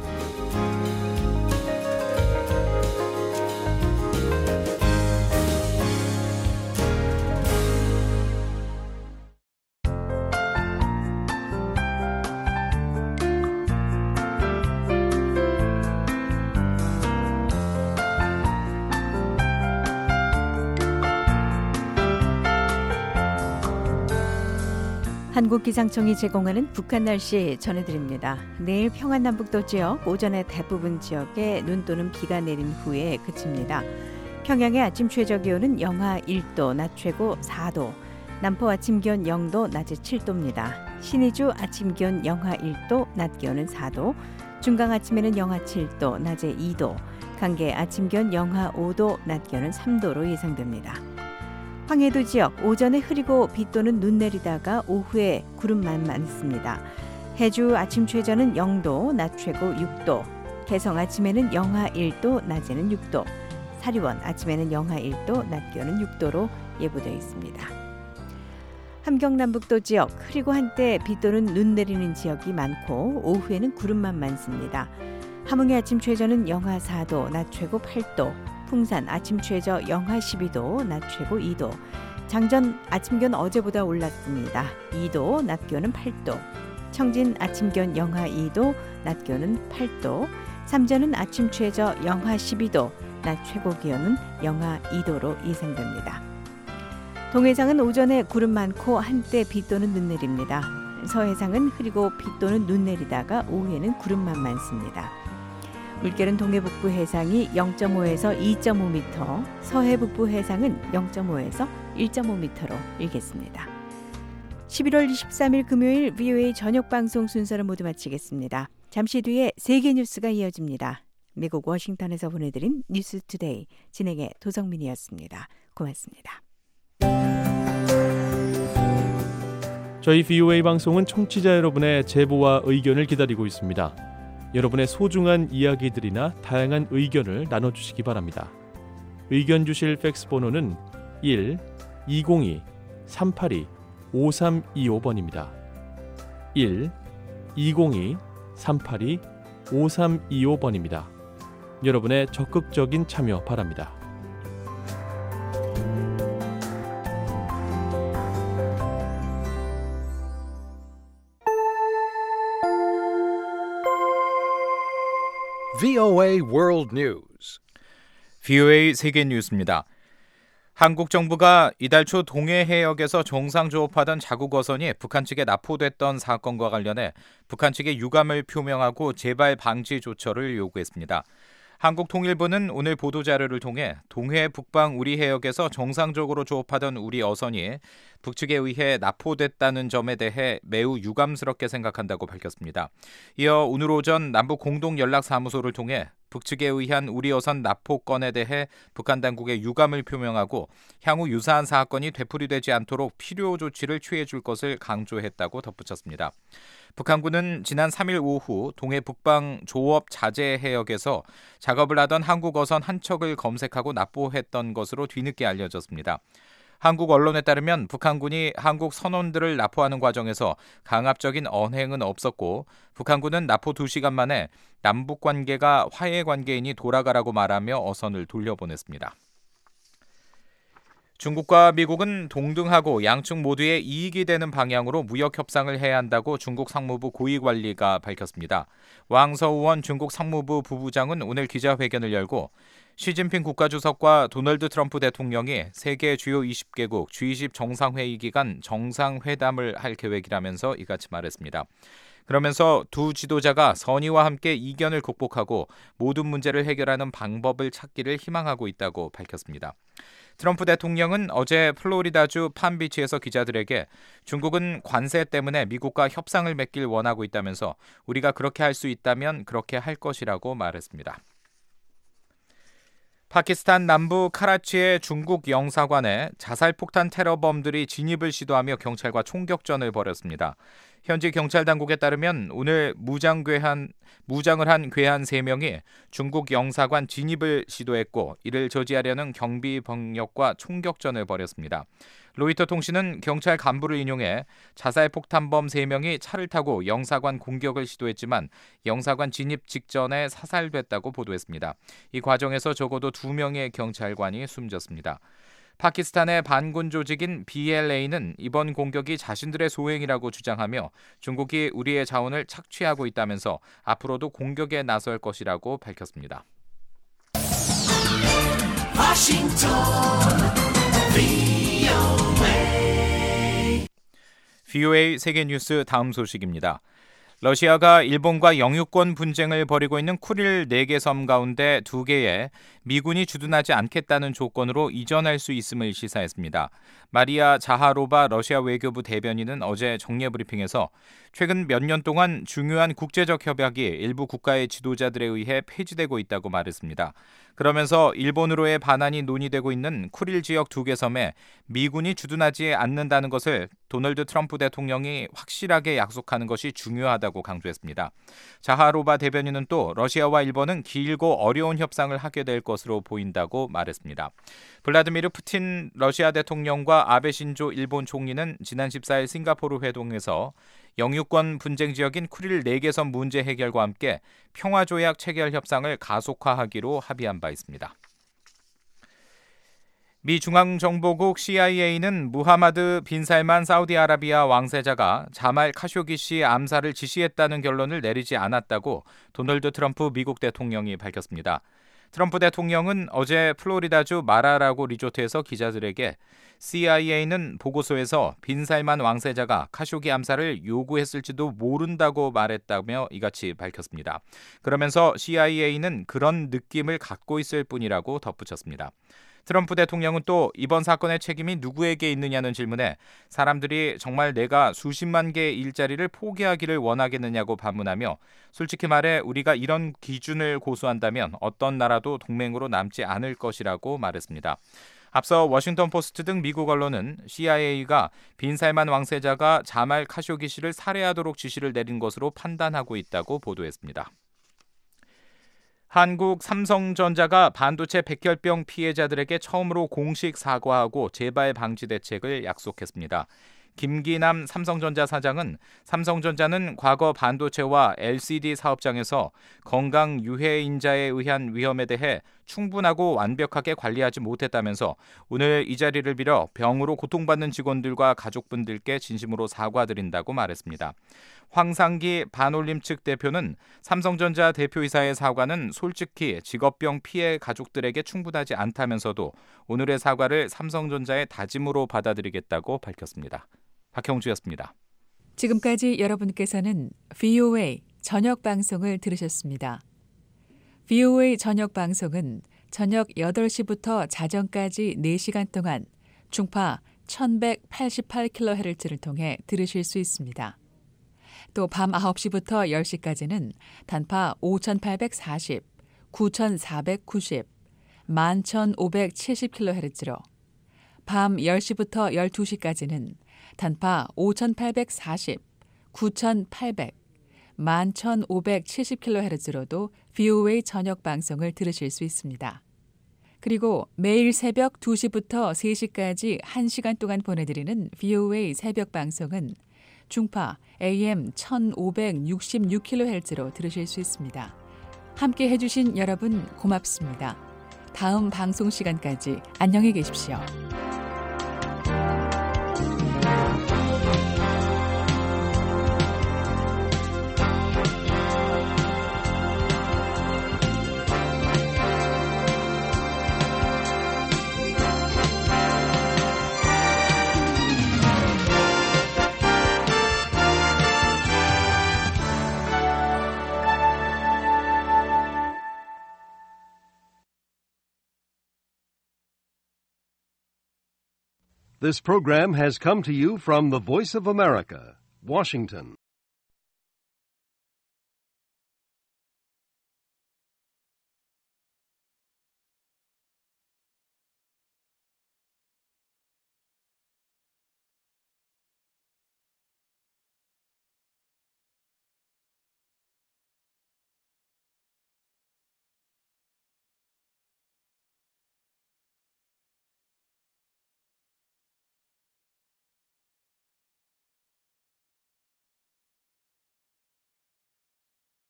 [SPEAKER 3] 한국기상청이 제공하는 북한 날씨 전해드립니다. 내일 평안남북도 지역 오전에 대부분 지역에 눈 또는 비가 내린 후에 그칩니다. 평양의 아침 최저기온은 영하 일 도, 낮 최고 사 도, 남포 아침 기온 영 도, 낮에 칠 도입니다. 신의주 아침 기온 영하 일 도, 낮 기온은 사 도, 중강 아침에는 영하 칠 도, 낮에 이 도, 강계 아침 기온 영하 오 도, 낮 기온은 삼 도로 예상됩니다. 황해도 지역 오전에 흐리고 비 또는 눈 내리다가 오후에 구름만 많습니다. 해주 아침 최저는 영 도, 낮 최고 육 도, 개성 아침에는 영하 일 도, 낮에는 육 도, 사리원 아침에는 영하 일 도, 낮 기온은 육 도로 예보되어 있습니다. 함경남북도 지역 흐리고 한때 비 또는 눈 내리는 지역이 많고 오후에는 구름만 많습니다. 함흥의 아침 최저는 영하 사 도, 낮 최고 팔 도, 풍산 아침 최저 영하 십이 도, 낮 최고 이 도, 장전 아침 기온 어제보다 올랐습니다. 이 도, 낮 기온은 팔 도, 청진 아침 기온 영하 이 도, 낮 기온은 팔 도, 삼전은 아침 최저 영하 십이 도, 낮 최고 기온은 영하 이 도로 예상됩니다. 동해상은 오전에 구름 많고 한때 비 또는 눈 내립니다. 서해상은 흐리고 비 또는 눈 내리다가 오후에는 구름만 많습니다. 물결은 동해 북부 해상이 영 점 오에서 이 점 오 미터, 서해 북부 해상은 영 점 오에서 일 점 오 미터로 일겠습니다. 십일월 이십삼일 금요일 비오에이 저녁 방송 순서를 모두 마치겠습니다. 잠시 뒤에 세계 뉴스가 이어집니다. 미국 워싱턴에서 보내드린 뉴스투데이 진행의 도성민이었습니다. 고맙습니다.
[SPEAKER 21] 저희 비오에이 방송은 청취자 여러분의 제보와 의견을 기다리고 있습니다. 여러분의 소중한 이야기들이나 다양한 의견을 나눠주시기 바랍니다. 의견 주실 팩스 번호는 일 이공이 삼팔이 오삼이오 번입니다. 일 이공이 삼팔이 오삼이오 번입니다. 여러분의 적극적인 참여 바랍니다.
[SPEAKER 1] 브이오에이 World News.
[SPEAKER 2] 비오에이 세계 뉴스입니다. 한국 정부가 이달 초 동해 해역에서 정상 조업하던 자국 어선이 북한 측에 납포됐던 사건과 관련해 북한 측에 유감을 표명하고 재발 방지 조처를 요구했습니다. 한국통일부는 오늘 보도자료를 통해 동해 북방 우리 해역에서 정상적으로 조업하던 우리 어선이 북측에 의해 납포됐다는 점에 대해 매우 유감스럽게 생각한다고 밝혔습니다. 이어 오늘 오전 남북 공동연락사무소를 통해 북측에 의한 우리어선 납포 건에 대해 북한 당국에 유감을 표명하고 향후 유사한 사건이 되풀이되지 않도록 필요 조치를 취해줄 것을 강조했다고 덧붙였습니다. 북한군은 지난 삼 일 오후 동해 북방 조업 자재 해역에서 작업을 하던 한국 어선 한 척을 검색하고 납포했던 것으로 뒤늦게 알려졌습니다. 한국 언론에 따르면 북한군이 한국 선원들을 납포하는 과정에서 강압적인 언행은 없었고 북한군은 납포 두 시간 만에 남북 관계가 화해 관계이니 돌아가라고 말하며 어선을 돌려보냈습니다. 중국과 미국은 동등하고 양측 모두에 이익이 되는 방향으로 무역 협상을 해야 한다고 중국 상무부 고위관리가 밝혔습니다. 왕서우원 중국 상무부 부부장은 오늘 기자회견을 열고 시진핑 국가주석과 도널드 트럼프 대통령이 세계 주요 이십 개국 지 이십 정상회의 기간 정상회담을 할 계획이라면서 이같이 말했습니다. 그러면서 두 지도자가 선의와 함께 이견을 극복하고 모든 문제를 해결하는 방법을 찾기를 희망하고 있다고 밝혔습니다. 트럼프 대통령은 어제 플로리다주 팜비치에서 기자들에게 중국은 관세 때문에 미국과 협상을 맺길 원하고 있다면서 우리가 그렇게 할 수 있다면 그렇게 할 것이라고 말했습니다. 파키스탄 남부 카라치의 중국 영사관에 자살폭탄 테러범들이 진입을 시도하며 경찰과 총격전을 벌였습니다. 현지 경찰 당국에 따르면 오늘 무장괴한, 무장을 한 괴한 세 명이 중국 영사관 진입을 시도했고 이를 저지하려는 경비 병력과 총격전을 벌였습니다. 로이터 통신은 경찰 간부를 인용해 자살폭탄범 세 명이 차를 타고 영사관 공격을 시도했지만 영사관 진입 직전에 사살됐다고 보도했습니다. 이 과정에서 적어도 두 명의 경찰관이 숨졌습니다. 파키스탄의 반군 조직인 비엘에이는 이번 공격이 자신들의 소행이라고 주장하며 중국이 우리의 자원을 착취하고 있다면서 앞으로도 공격에 나설 것이라고 밝혔습니다.
[SPEAKER 18] 워싱턴 브이오에이
[SPEAKER 2] 브이오에이 세계뉴스 다음 소식입니다. 러시아가 일본과 영유권 분쟁을 벌이고 있는 쿠릴 네 개 섬 가운데 두 개에 미군이 주둔하지 않겠다는 조건으로 이전할 수 있음을 시사했습니다. 마리아 자하로바 러시아 외교부 대변인은 어제 정례 브리핑에서 최근 몇 년 동안 중요한 국제적 협약이 일부 국가의 지도자들에 의해 폐지되고 있다고 말했습니다. 그러면서 일본으로의 반환이 논의되고 있는 쿠릴 지역 두 개 섬에 미군이 주둔하지 않는다는 것을 도널드 트럼프 대통령이 확실하게 약속하는 것이 중요하다고 강조했습니다. 자하로바 대변인은 또 러시아와 일본은 길고 어려운 협상을 하게 될 것으로 보인다고 말했습니다. 블라디미르 푸틴 러시아 대통령과 아베 신조 일본 총리는 지난 십사 일 싱가포르 회동에서 영유권 분쟁 지역인 쿠릴 네 개 섬 문제 해결과 함께 평화조약 체결 협상을 가속화하기로 합의한 바 있습니다. 미 중앙정보국 씨아이에이는 무하마드 빈 살만 사우디아라비아 왕세자가 자말 카쇼기 암살을 지시했다는 결론을 내리지 않았다고 도널드 트럼프 미국 대통령이 밝혔습니다. 트럼프 대통령은 어제 플로리다주 마라라고 리조트에서 기자들에게 씨아이에이는 보고서에서 빈 살만 왕세자가 카쇼기 암살을 요구했을지도 모른다고 말했다며 이같이 밝혔습니다. 그러면서 씨아이에이는 그런 느낌을 갖고 있을 뿐이라고 덧붙였습니다. 트럼프 대통령은 또 이번 사건의 책임이 누구에게 있느냐는 질문에 사람들이 정말 내가 수십만 개의 일자리를 포기하기를 원하겠느냐고 반문하며 솔직히 말해 우리가 이런 기준을 고수한다면 어떤 나라도 동맹으로 남지 않을 것이라고 말했습니다. 앞서 워싱턴 포스트 등 미국 언론은 씨아이에이가 빈 살만 왕세자가 자말 카쇼기 씨를 살해하도록 지시를 내린 것으로 판단하고 있다고 보도했습니다. 한국 삼성전자가 반도체 백혈병 피해자들에게 처음으로 공식 사과하고 재발 방지 대책을 약속했습니다. 김기남 삼성전자 사장은 삼성전자는 과거 반도체와 엘시디 사업장에서 건강 유해인자에 의한 위험에 대해 충분하고 완벽하게 관리하지 못했다면서 오늘 이 자리를 빌어 병으로 고통받는 직원들과 가족분들께 진심으로 사과드린다고 말했습니다. 황상기 반올림 측 대표는 삼성전자 대표이사의 사과는 솔직히 직업병 피해 가족들에게 충분하지 않다면서도 오늘의 사과를 삼성전자의 다짐으로 받아들이겠다고 밝혔습니다. 박형주였습니다.
[SPEAKER 5] 지금까지 여러분께서는 브이오에이 저녁 방송을 들으셨습니다. 브이오에이 저녁 방송은 저녁 여덟 시부터 자정까지 네 시간 동안 중파 천백팔십팔 킬로헤르츠를 통해 들으실 수 있습니다. 또 밤 아홉 시부터 열 시까지는 단파 오천팔백사십, 구천사백구십, 만 천오백칠십 킬로헤르츠로 밤 열 시부터 열두 시까지는 단파 오천팔백사십, 구천팔백, 만 천오백칠십 킬로헤르츠로도 브이오에이 저녁 방송을 들으실 수 있습니다. 그리고 매일 새벽 두 시부터 세 시까지 한 시간 동안 보내드리는 브이오에이 새벽 방송은 중파 에이엠 천오백육십육 킬로헤르츠로 들으실 수 있습니다. 함께 해주신 여러분 고맙습니다. 다음 방송 시간까지 안녕히 계십시오.
[SPEAKER 6] This program has come to you from the Voice of America, Washington.